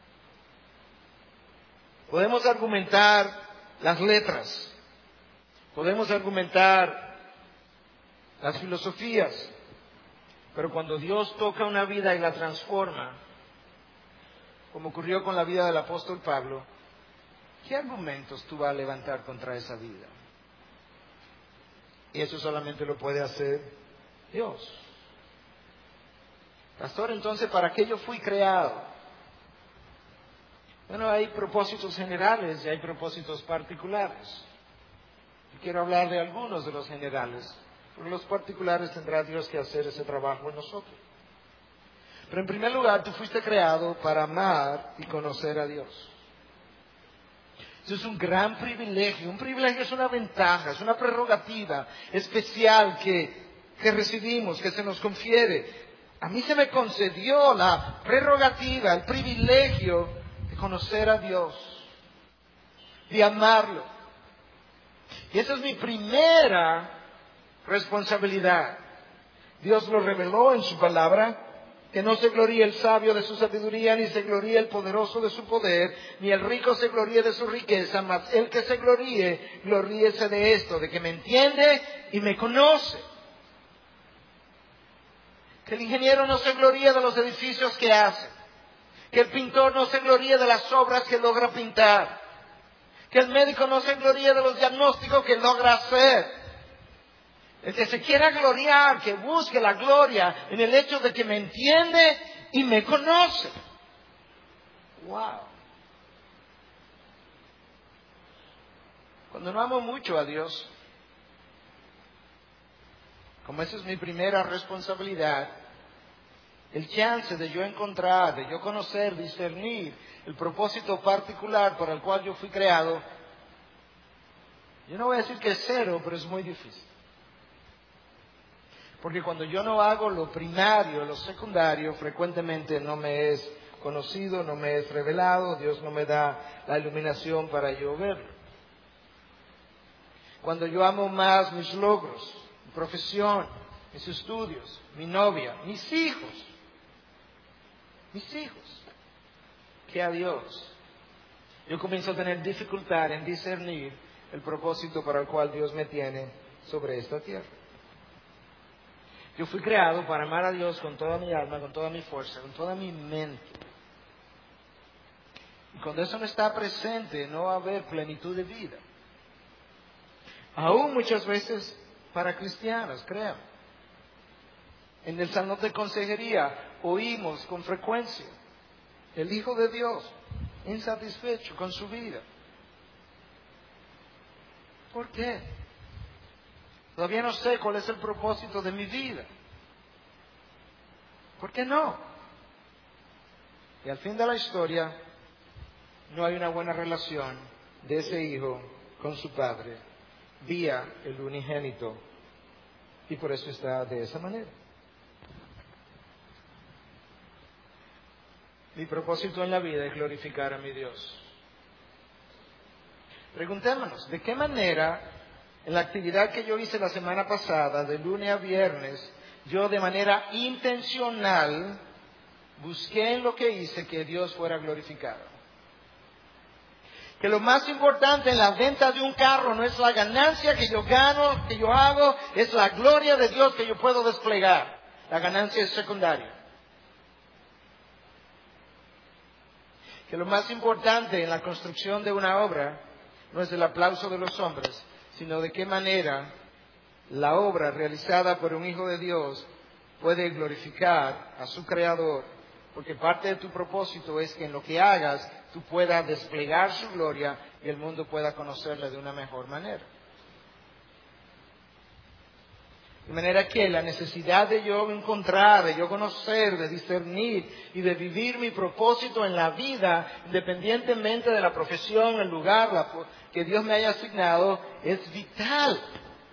Podemos argumentar las letras, podemos argumentar las filosofías, pero cuando Dios toca una vida y la transforma, como ocurrió con la vida del apóstol Pablo, ¿qué argumentos tú vas a levantar contra esa vida? Y eso solamente lo puede hacer Dios. Pastor, entonces, ¿para qué yo fui creado? Bueno, hay propósitos generales y hay propósitos particulares. Y quiero hablar de algunos de los generales. Pero los particulares tendrá Dios que hacer ese trabajo en nosotros. Pero en primer lugar, tú fuiste creado para amar y conocer a Dios. Eso es un gran privilegio. Un privilegio es una ventaja, es una prerrogativa especial que, que recibimos, que se nos confiere. A mí se me concedió la prerrogativa, el privilegio conocer a Dios, de amarlo. Y esa es mi primera responsabilidad. Dios lo reveló en su palabra, que no se gloríe el sabio de su sabiduría, ni se gloríe el poderoso de su poder, ni el rico se gloríe de su riqueza, mas el que se gloríe, gloríese de esto, de que me entiende y me conoce. Que el ingeniero no se gloríe de los edificios que hace. Que el pintor no se gloríe de las obras que logra pintar. Que el médico no se gloríe de los diagnósticos que logra hacer. El que se quiera gloriar, que busque la gloria en el hecho de que me entiende y me conoce. Wow. Cuando no amo mucho a Dios, como esa es mi primera responsabilidad, el chance de yo encontrar, de yo conocer, discernir el propósito particular para el cual yo fui creado, yo no voy a decir que es cero, pero es muy difícil. Porque cuando yo no hago lo primario, lo secundario, frecuentemente no me es conocido, no me es revelado, Dios no me da la iluminación para yo verlo. Cuando yo amo más mis logros, mi profesión, mis estudios, mi novia, mis hijos, mis hijos, que a Dios, yo comienzo a tener dificultad en discernir el propósito para el cual Dios me tiene sobre esta tierra. Yo fui creado para amar a Dios con toda mi alma, con toda mi fuerza, con toda mi mente. Y cuando eso no está presente, no va a haber plenitud de vida. Aún muchas veces para cristianos, créanme. En el salón de consejería oímos con frecuencia el Hijo de Dios insatisfecho con su vida. ¿Por qué? Todavía no sé cuál es el propósito de mi vida. ¿Por qué no? Y al fin de la historia, no hay una buena relación de ese hijo con su padre, vía el unigénito. Y por eso está de esa manera. Mi propósito en la vida es glorificar a mi Dios. Preguntémonos, ¿de qué manera en la actividad que yo hice la semana pasada, de lunes a viernes, yo de manera intencional busqué en lo que hice que Dios fuera glorificado? Que lo más importante en la venta de un carro no es la ganancia que yo gano, que yo hago, es la gloria de Dios que yo puedo desplegar. La ganancia es secundaria. Que lo más importante en la construcción de una obra no es el aplauso de los hombres, sino de qué manera la obra realizada por un Hijo de Dios puede glorificar a su Creador. Porque parte de tu propósito es que en lo que hagas tú puedas desplegar su gloria y el mundo pueda conocerle de una mejor manera. De manera que la necesidad de yo encontrar, de yo conocer, de discernir y de vivir mi propósito en la vida, independientemente de la profesión, el lugar la, que Dios me haya asignado, es vital.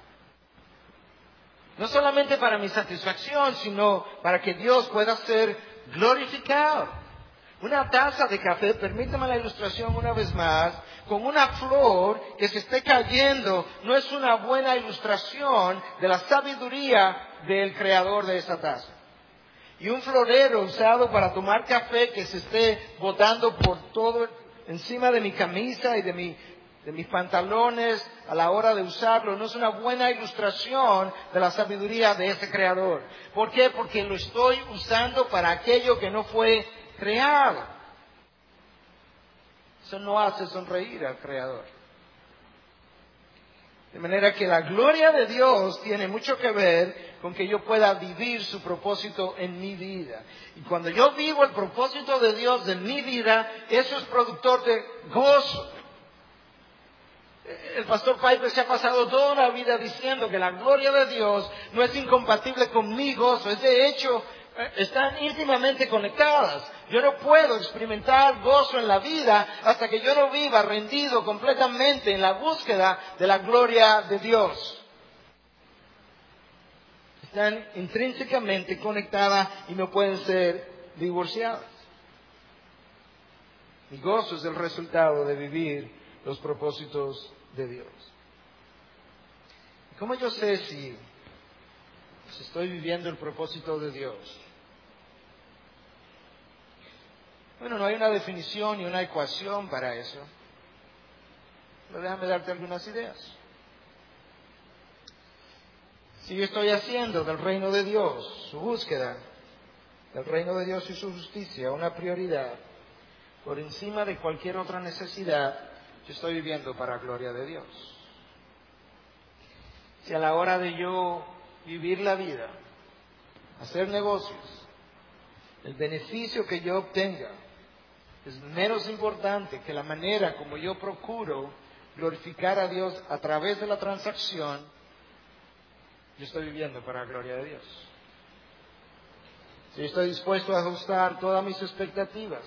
No solamente para mi satisfacción, sino para que Dios pueda ser glorificado. Una taza de café, permítame la ilustración una vez más, con una flor que se esté cayendo, no es una buena ilustración de la sabiduría del creador de esa taza. Y un florero usado para tomar café que se esté botando por todo encima de mi camisa y de, mi, de mis pantalones a la hora de usarlo, no es una buena ilustración de la sabiduría de ese creador. ¿Por qué? Porque lo estoy usando para aquello que no fue creado. Eso no hace sonreír al Creador. De manera que la gloria de Dios tiene mucho que ver con que yo pueda vivir su propósito en mi vida. Y cuando yo vivo el propósito de Dios en mi vida, eso es productor de gozo. El pastor Piper se ha pasado toda la vida diciendo que la gloria de Dios no es incompatible con mi gozo. Es de hecho, están íntimamente conectadas. Yo no puedo experimentar gozo en la vida hasta que yo no viva rendido completamente en la búsqueda de la gloria de Dios. Están intrínsecamente conectadas y no pueden ser divorciadas. Mi gozo es el resultado de vivir los propósitos de Dios. ¿Cómo yo sé si, si estoy viviendo el propósito de Dios? Bueno, no hay una definición ni una ecuación para eso. Pero déjame darte algunas ideas. Si yo estoy haciendo del reino de Dios, su búsqueda, del reino de Dios y su justicia, una prioridad, por encima de cualquier otra necesidad, yo estoy viviendo para la gloria de Dios. Si a la hora de yo vivir la vida, hacer negocios, el beneficio que yo obtenga es menos importante que la manera como yo procuro glorificar a Dios a través de la transacción, yo estoy viviendo para la gloria de Dios. Si yo estoy dispuesto a ajustar todas mis expectativas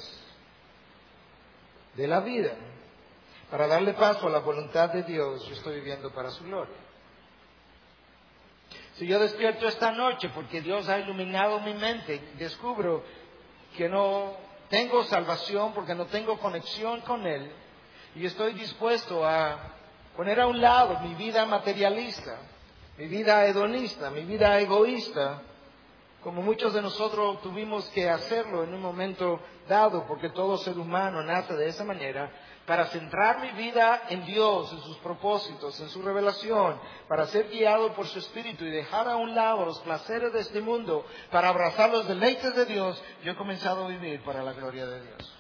de la vida para darle paso a la voluntad de Dios, yo estoy viviendo para su gloria. Si yo despierto esta noche porque Dios ha iluminado mi mente, descubro que no tengo salvación porque no tengo conexión con Él, y estoy dispuesto a poner a un lado mi vida materialista, mi vida hedonista, mi vida egoísta, como muchos de nosotros tuvimos que hacerlo en un momento dado, porque todo ser humano nace de esa manera, para centrar mi vida en Dios, en sus propósitos, en su revelación, para ser guiado por su Espíritu y dejar a un lado los placeres de este mundo, para abrazar los deleites de Dios, yo he comenzado a vivir para la gloria de Dios.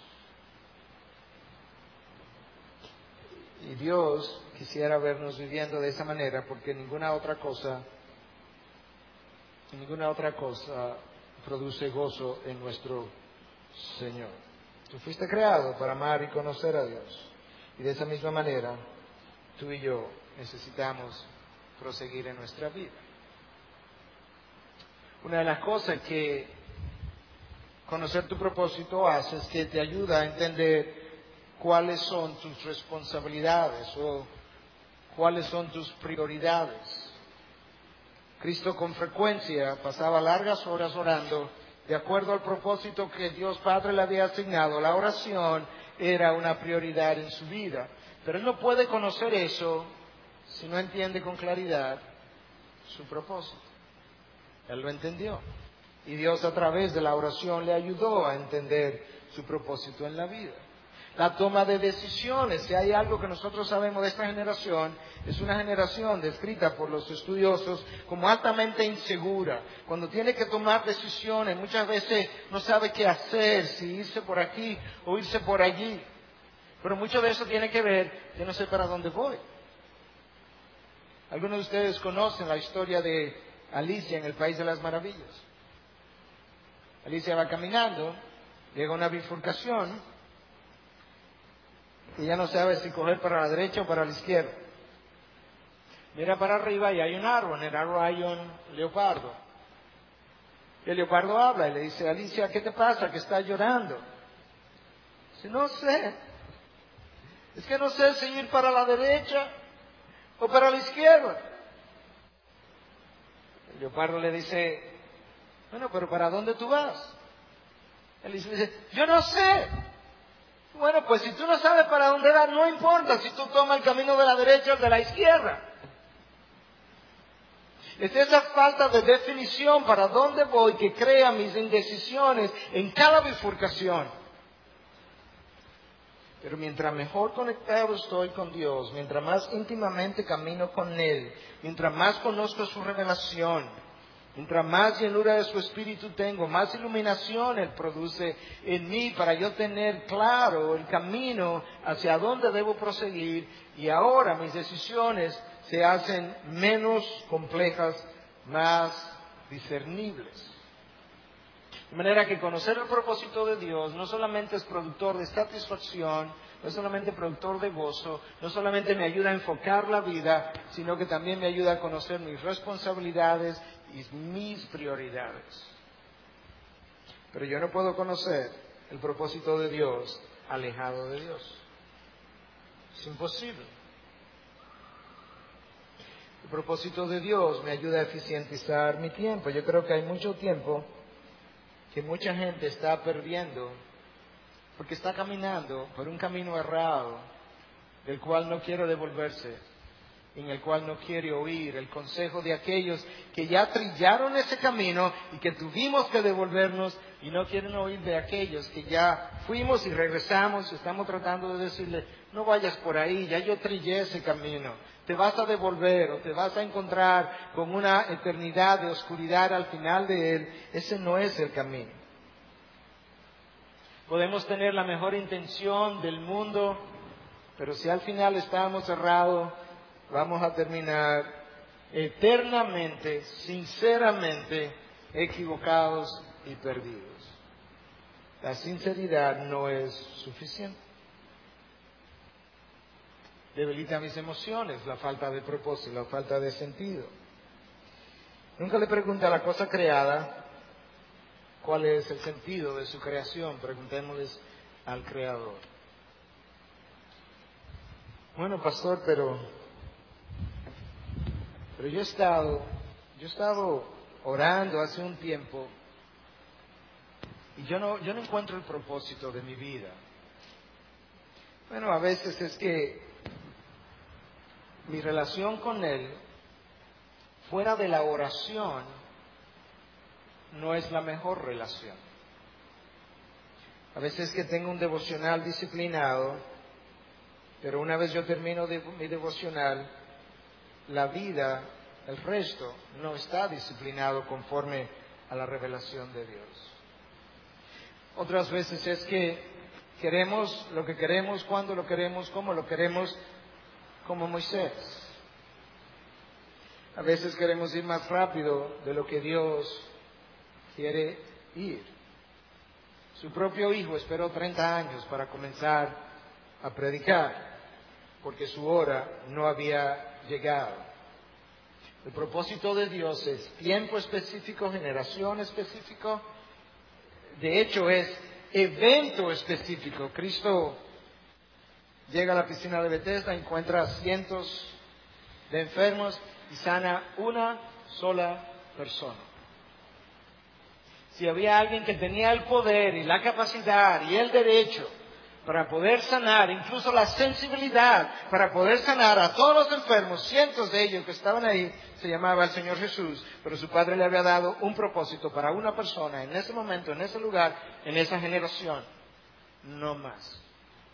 Y Dios quisiera vernos viviendo de esa manera, porque ninguna otra cosa, ninguna otra cosa produce gozo en nuestro Señor. Tú fuiste creado para amar y conocer a Dios. Y de esa misma manera, tú y yo necesitamos proseguir en nuestra vida. Una de las cosas que conocer tu propósito hace es que te ayuda a entender cuáles son tus responsabilidades o cuáles son tus prioridades. Cristo con frecuencia pasaba largas horas orando de acuerdo al propósito que Dios Padre le había asignado. La oración era una prioridad en su vida. Pero Él no puede conocer eso si no entiende con claridad su propósito. Él lo entendió. Y Dios a través de la oración le ayudó a entender su propósito en la vida. La toma de decisiones, si hay algo que nosotros sabemos de esta generación, es una generación descrita por los estudiosos como altamente insegura. Cuando tiene que tomar decisiones, muchas veces no sabe qué hacer, si irse por aquí o irse por allí. Pero mucho de eso tiene que ver que no sé para dónde voy. Algunos de ustedes conocen la historia de Alicia en el País de las Maravillas. Alicia va caminando, llega a una bifurcación y ya no sabe si coger para la derecha o para la izquierda. Mira para arriba y hay un árbol, en el árbol hay un leopardo. Y el leopardo habla y le dice: Alicia, ¿qué te pasa? ¿Que estás llorando? Dice: no sé. Es que no sé si ir para la derecha o para la izquierda. El leopardo le dice: bueno, pero ¿para dónde tú vas? Él dice: yo no sé. Bueno, pues si tú no sabes para dónde vas, no importa si tú tomas el camino de la derecha o de la izquierda. Es esa falta de definición para dónde voy que crea mis indecisiones en cada bifurcación. Pero mientras mejor conectado estoy con Dios, mientras más íntimamente camino con Él, mientras más conozco su revelación, mientras más llenura de su Espíritu tengo, más iluminación Él produce en mí para yo tener claro el camino hacia dónde debo proseguir, y ahora mis decisiones se hacen menos complejas, más discernibles. De manera que conocer el propósito de Dios no solamente es productor de satisfacción, no es solamente productor de gozo, no solamente me ayuda a enfocar la vida, sino que también me ayuda a conocer mis responsabilidades y mis prioridades. Pero yo no puedo conocer el propósito de Dios alejado de Dios. Es imposible. El propósito de Dios me ayuda a eficientizar mi tiempo. Yo creo que hay mucho tiempo que mucha gente está perdiendo porque está caminando por un camino errado del cual no quiere devolverse, en el cual no quiere oír el consejo de aquellos que ya trillaron ese camino y que tuvimos que devolvernos, y no quieren oír de aquellos que ya fuimos y regresamos y estamos tratando de decirle: no vayas por ahí, ya yo trillé ese camino, te vas a devolver o te vas a encontrar con una eternidad de oscuridad al final de él. Ese no es el camino. Podemos tener la mejor intención del mundo, pero si al final estamos cerrados, vamos a terminar eternamente, sinceramente equivocados y perdidos. La sinceridad no es suficiente. Debilita mis emociones, la falta de propósito, la falta de sentido. Nunca le pregunta a la cosa creada cuál es el sentido de su creación. Preguntémosles al Creador. Bueno, pastor, pero, pero yo he estado Yo he estado orando hace un tiempo y yo no, yo no encuentro el propósito de mi vida. Bueno, a veces es que mi relación con Él, fuera de la oración, no es la mejor relación. A veces que tengo un devocional disciplinado, pero una vez yo termino de, mi devocional, la vida, el resto, no está disciplinado conforme a la revelación de Dios. Otras veces es que queremos lo que queremos, cuando lo queremos, como lo queremos, como Moisés. A veces queremos ir más rápido de lo que Dios quiere ir. Su propio hijo esperó treinta años para comenzar a predicar, porque su hora no había llegado. El propósito de Dios es tiempo específico, generación específico. De hecho, es evento específico. Cristo llega a la piscina de Bethesda, encuentra cientos de enfermos y sana una sola persona. Si había alguien que tenía el poder y la capacidad y el derecho para poder sanar, incluso la sensibilidad para poder sanar a todos los enfermos, cientos de ellos que estaban ahí, se llamaba el Señor Jesús, pero su Padre le había dado un propósito para una persona en ese momento, en ese lugar, en esa generación, no más.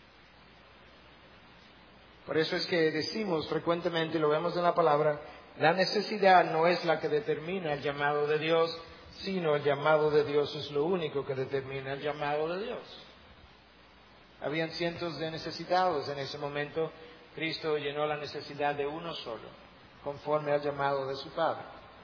Por eso es que decimos frecuentemente, y lo vemos en la palabra, la necesidad no es la que determina el llamado de Dios, sino el llamado de Dios es lo único que determina el llamado de Dios. Habían cientos de necesitados en ese momento. Cristo llenó la necesidad de uno solo, conforme al llamado de su Padre.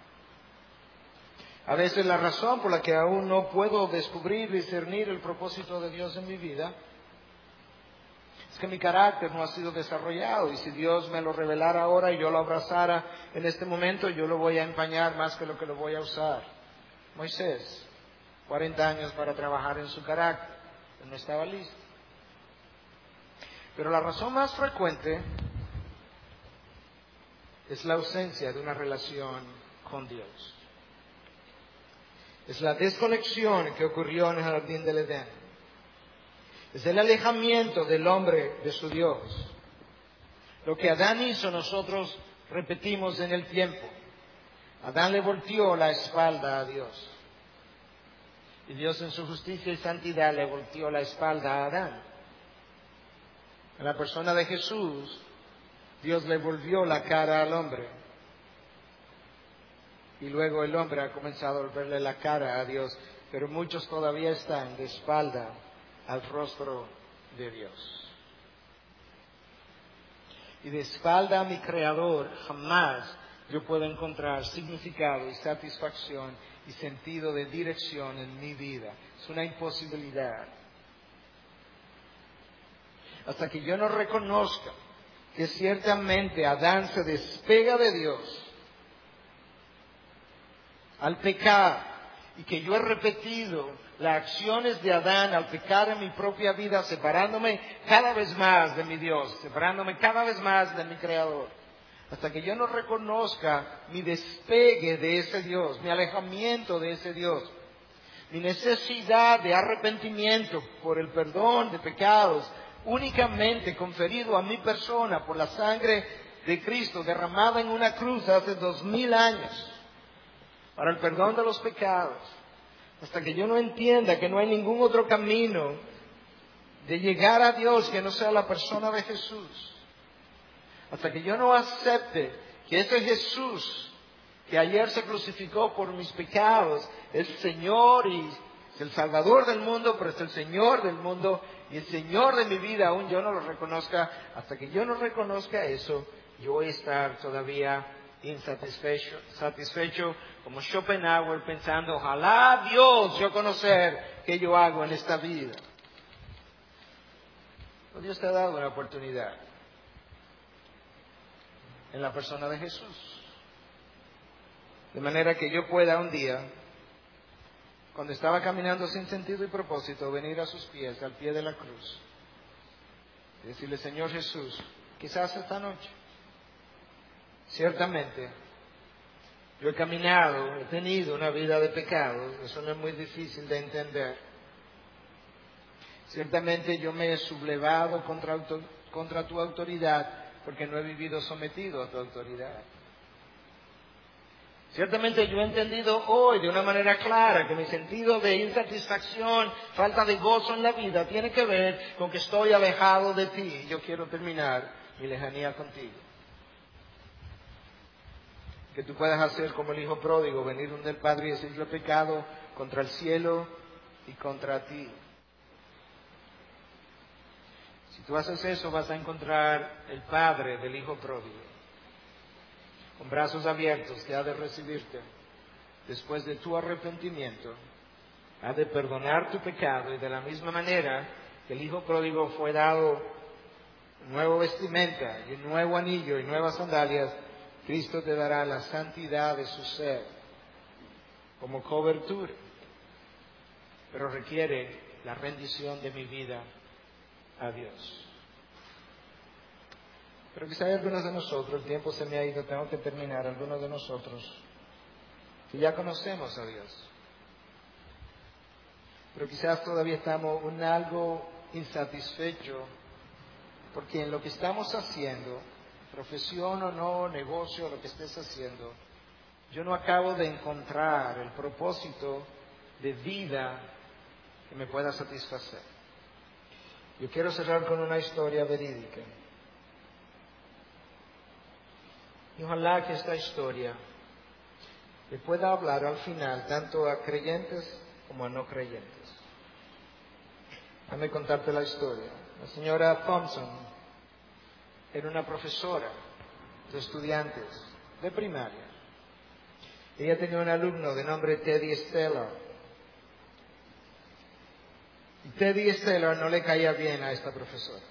A veces la razón por la que aún no puedo descubrir y discernir el propósito de Dios en mi vida es que mi carácter no ha sido desarrollado, y si Dios me lo revelara ahora y yo lo abrazara en este momento, yo lo voy a empañar más que lo que lo voy a usar. Moisés, cuarenta años para trabajar en su carácter, no estaba listo. Pero la razón más frecuente es la ausencia de una relación con Dios. Es la desconexión que ocurrió en el jardín del Edén. Es el alejamiento del hombre de su Dios. Lo que Adán hizo, nosotros repetimos en el tiempo. Adán le volteó la espalda a Dios. Y Dios en su justicia y santidad le volteó la espalda a Adán. En la persona de Jesús, Dios le volvió la cara al hombre. Y luego el hombre ha comenzado a volverle la cara a Dios. Pero muchos todavía están de espalda al rostro de Dios. Y de espalda a mi Creador, jamás yo puedo encontrar significado y satisfacción y sentido de dirección en mi vida. Es una imposibilidad. Hasta que yo no reconozca que ciertamente Adán se despega de Dios al pecar, y que yo he repetido las acciones de Adán al pecar en mi propia vida, separándome cada vez más de mi Dios, separándome cada vez más de mi Creador. Hasta que yo no reconozca mi despegue de ese Dios, mi alejamiento de ese Dios, mi necesidad de arrepentimiento por el perdón de pecados, únicamente conferido a mi persona por la sangre de Cristo derramada en una cruz hace dos mil años, para el perdón de los pecados. Hasta que yo no entienda que no hay ningún otro camino de llegar a Dios que no sea la persona de Jesús. Hasta que yo no acepte que ese Jesús que ayer se crucificó por mis pecados es Señor y es el Salvador del mundo, pero es el Señor del mundo y el Señor de mi vida, aún yo no lo reconozca. Hasta que yo no reconozca eso, yo voy a estar todavía insatisfecho, satisfecho como Schopenhauer, pensando, ojalá Dios yo conocer qué yo hago en esta vida. Pero Dios te ha dado una oportunidad en la persona de Jesús, de manera que yo pueda un día, cuando estaba caminando sin sentido y propósito, venir a sus pies, al pie de la cruz, y decirle, Señor Jesús, quizás esta noche, ciertamente, Yo he caminado, he tenido una vida de pecado, eso no es muy difícil de entender. Ciertamente yo me he sublevado contra, contra tu autoridad porque no he vivido sometido a tu autoridad. Ciertamente yo he entendido hoy de una manera clara que mi sentido de insatisfacción, falta de gozo en la vida tiene que ver con que estoy alejado de ti. Yo quiero terminar mi lejanía contigo. Que tú puedas hacer como el hijo pródigo, venir donde el Padre y decirle pecado contra el cielo y contra ti. Si tú haces eso, vas a encontrar el Padre del hijo pródigo, con brazos abiertos, que ha de recibirte después de tu arrepentimiento, ha de perdonar tu pecado, y de la misma manera que el hijo pródigo fue dado nueva vestimenta y un nuevo anillo y nuevas sandalias, Cristo te dará la santidad de su ser como cobertura, pero requiere la rendición de mi vida a Dios. Pero quizá hay algunos de nosotros, el tiempo se me ha ido, tengo que terminar, algunos de nosotros que ya conocemos a Dios, pero quizás todavía estamos un algo insatisfechos porque en lo que estamos haciendo, profesión o no, negocio, lo que estés haciendo, yo no acabo de encontrar el propósito de vida que me pueda satisfacer. Yo quiero cerrar con una historia verídica. Y ojalá que esta historia le pueda hablar al final tanto a creyentes como a no creyentes. Déjame contarte la historia. La señora Thompson era una profesora de estudiantes de primaria. Ella tenía un alumno de nombre Teddy Stellar. Y Teddy Stellar no le caía bien a esta profesora.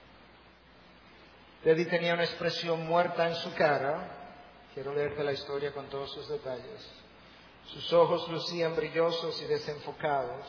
Teddy tenía una expresión muerta en su cara. Quiero leerte la historia con todos sus detalles. Sus ojos lucían brillosos y desenfocados.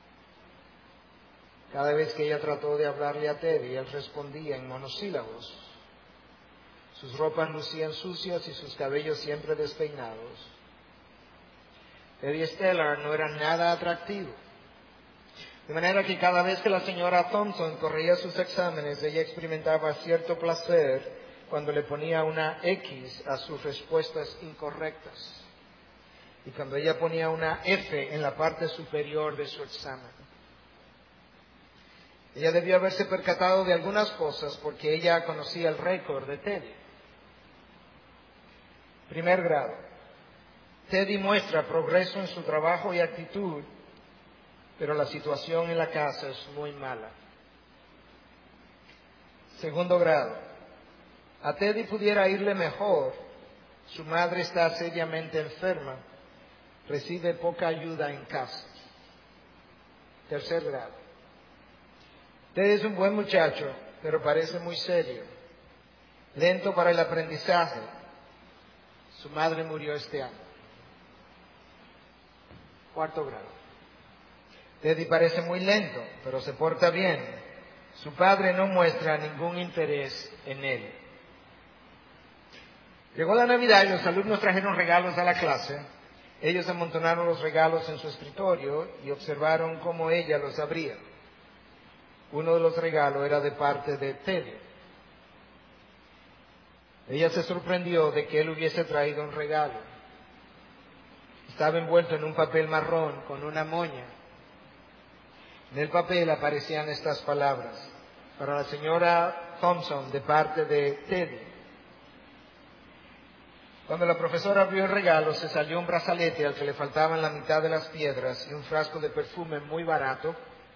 Cada vez que ella trató de hablarle a Teddy, él respondía en monosílabos. Sus ropas lucían sucias y sus cabellos siempre despeinados. Teddy Stellar no era nada atractivo. De manera que cada vez que la señora Thompson corría sus exámenes, ella experimentaba cierto placer cuando le ponía una X a sus respuestas incorrectas y cuando ella ponía una F en la parte superior de su examen. Ella debió haberse percatado de algunas cosas porque ella conocía el récord de Teddy. Primer grado. Teddy muestra progreso en su trabajo y actitud, pero la situación en la casa es muy mala. Segundo grado. A Teddy pudiera irle mejor. Su madre está seriamente enferma. Recibe poca ayuda en casa. Tercer grado. Teddy es un buen muchacho, pero parece muy serio. Lento para el aprendizaje. Su madre murió este año. Cuarto grado. Teddy parece muy lento, pero se porta bien. Su padre no muestra ningún interés en él. Llegó la Navidad y los alumnos trajeron regalos a la clase. Ellos amontonaron los regalos en su escritorio y observaron cómo ella los abría. Uno de los regalos era de parte de Teddy. Ella se sorprendió de que él hubiese traído un regalo. Estaba envuelto en un papel marrón con una moña. En el papel aparecían estas palabras: para la señora Thompson, de parte de Teddy. Cuando la profesora abrió el regalo, se salió un brazalete al que le faltaban la mitad de las piedras y un frasco de perfume muy barato.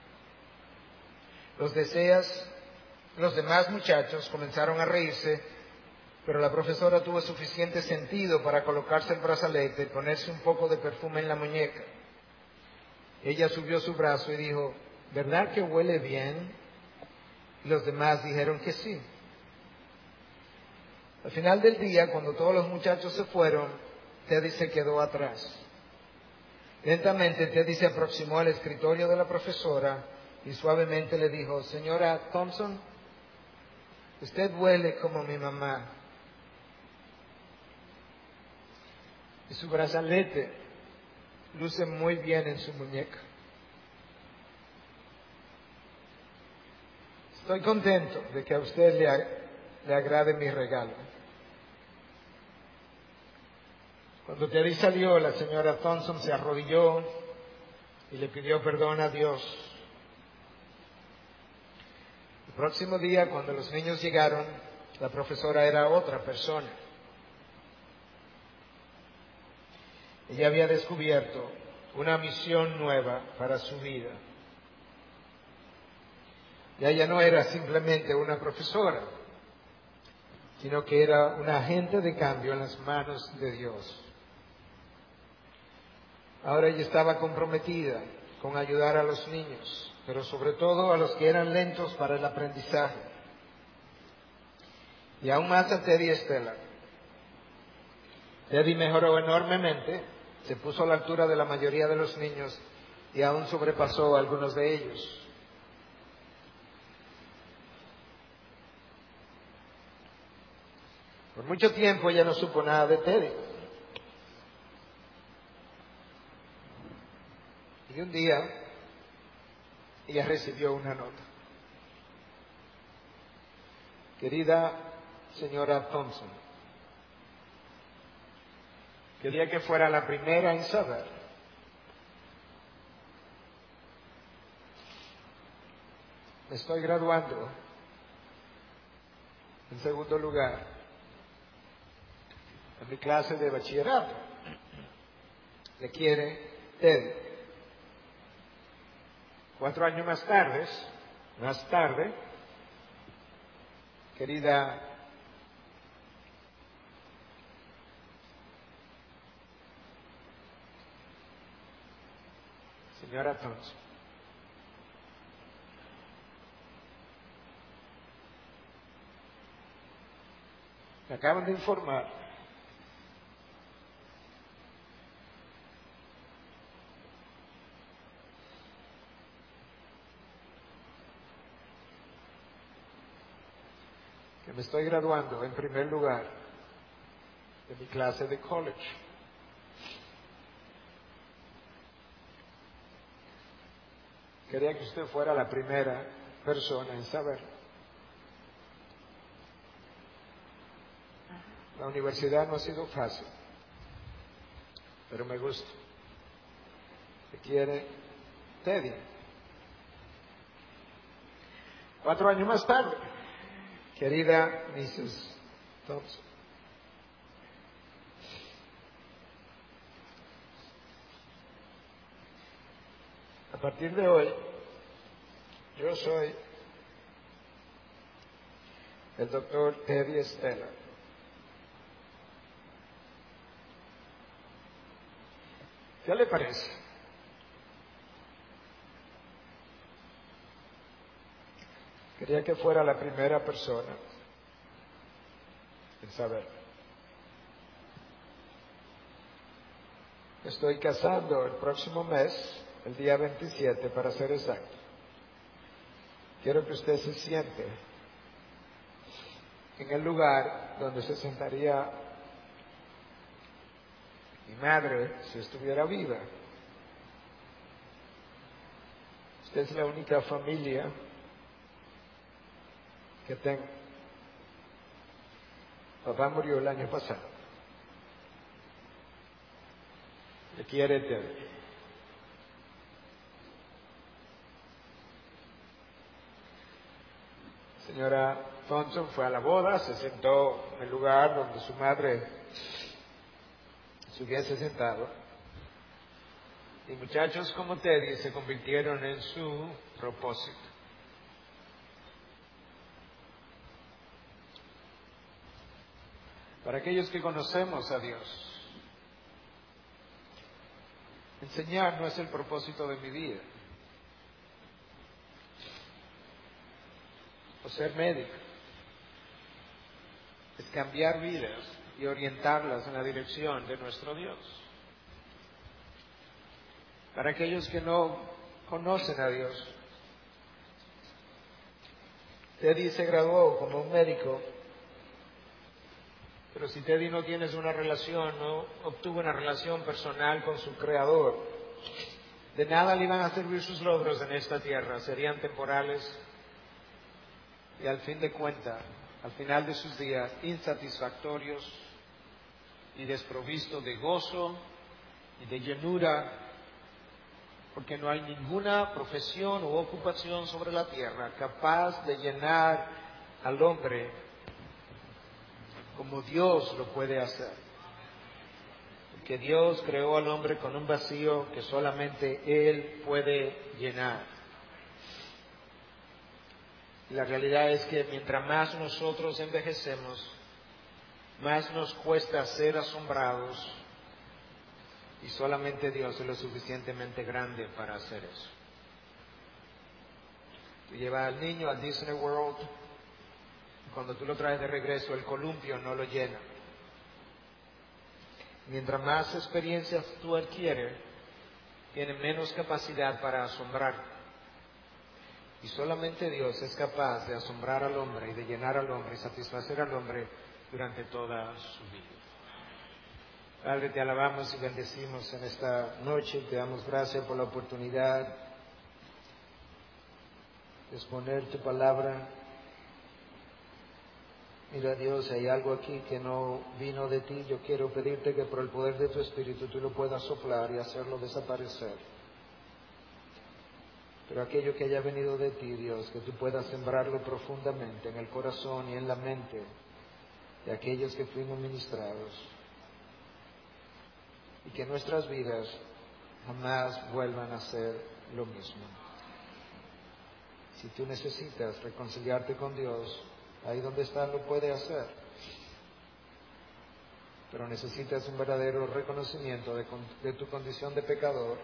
Los, deseas, los demás muchachos comenzaron a reírse, pero la profesora tuvo suficiente sentido para colocarse el brazalete y ponerse un poco de perfume en la muñeca. Ella subió su brazo y dijo: ¿verdad que huele bien? Y los demás dijeron que sí. Al final del día, cuando todos los muchachos se fueron, Teddy se quedó atrás. Lentamente Teddy se aproximó al escritorio de la profesora y suavemente le dijo: señora Thompson, usted huele como mi mamá. y su brazalete luce muy bien en su muñeca. Estoy contento de que a usted le, ag- le agrade mi regalo. Cuando Teddy salió, la señora Thompson se arrodilló y le pidió perdón a Dios. El próximo día, cuando los niños llegaron, la profesora era otra persona. Ella había descubierto una misión nueva para su vida. Ya ella no era simplemente una profesora, sino que era un agente de cambio en las manos de Dios. Ahora ella estaba comprometida con ayudar a los niños, pero sobre todo a los que eran lentos para el aprendizaje. Y aún más a Teddy y Estela. Teddy mejoró enormemente, se puso a la altura de la mayoría de los niños y aún sobrepasó a algunos de ellos. Por mucho tiempo ella no supo nada de Teddy. Y un día ella recibió una nota. Querida señora Thompson, quería que fuera la primera en saber me estoy graduando en segundo lugar en mi clase de bachillerato. Le quiere Teddy. Cuatro años más tarde, más tarde, querida señora Thompson, me acaban de informar que me estoy graduando en primer lugar de mi clase de college. Quería que usted fuera la primera persona en saberlo. La universidad no ha sido fácil, pero me gusta. ¿Te quiere Teddy? Cuatro años más tarde, querida missus Thompson, a partir de hoy, yo soy el doctor Teddy Estela. ¿Qué le parece? Quería que fuera la primera persona en saber. Estoy casando el próximo mes, el día veintisiete, para ser exacto. Quiero que usted se siente en el lugar donde se sentaría mi madre si estuviera viva. Usted es la única familia que tengo. Papá murió el año pasado. Le quiere Teddy. Señora Thompson fue a la boda, se sentó en el lugar donde su madre se hubiese sentado. Y muchachos como Teddy se convirtieron en su propósito. Para aquellos que conocemos a Dios, enseñar no es el propósito de mi vida. O ser médico es cambiar vidas y orientarlas en la dirección de nuestro Dios. Para aquellos que no conocen a Dios, Teddy se graduó como un médico Pero si Teddy no tiene una relación, no obtuvo una relación personal con su Creador, de nada le iban a servir sus logros en esta tierra, serían temporales y al fin de cuentas, al final de sus días, insatisfactorios y desprovistos de gozo y de llenura, porque no hay ninguna profesión u ocupación sobre la tierra capaz de llenar al hombre como Dios lo puede hacer. Porque Dios creó al hombre con un vacío que solamente Él puede llenar. Y la realidad es que mientras más nosotros envejecemos, más nos cuesta ser asombrados, y solamente Dios es lo suficientemente grande para hacer eso. Tú llevas al niño al Disney World, y cuando tú lo traes de regreso, el columpio no lo llena. Mientras más experiencias tú adquieres, tienes menos capacidad para asombrar. Y solamente Dios es capaz de asombrar al hombre y de llenar al hombre y satisfacer al hombre durante toda su vida. Padre, te alabamos y bendecimos en esta noche, te damos gracias por la oportunidad de exponer tu palabra. Mira, Dios, hay algo aquí que no vino de ti. Yo quiero pedirte que por el poder de tu Espíritu tú lo puedas soplar y hacerlo desaparecer. Pero aquello que haya venido de ti, Dios, que tú puedas sembrarlo profundamente en el corazón y en la mente de aquellos que fuimos ministrados. Y que nuestras vidas jamás vuelvan a ser lo mismo. Si tú necesitas reconciliarte con Dios, ahí donde estás lo puede hacer. Pero necesitas un verdadero reconocimiento de, de tu condición de pecador,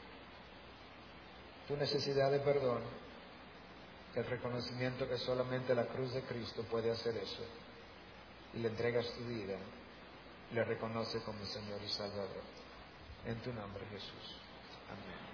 tu necesidad de perdón, el reconocimiento que solamente la cruz de Cristo puede hacer eso. Y le entregas tu vida, le reconoce como Señor y Salvador. En tu nombre, Jesús. Amén.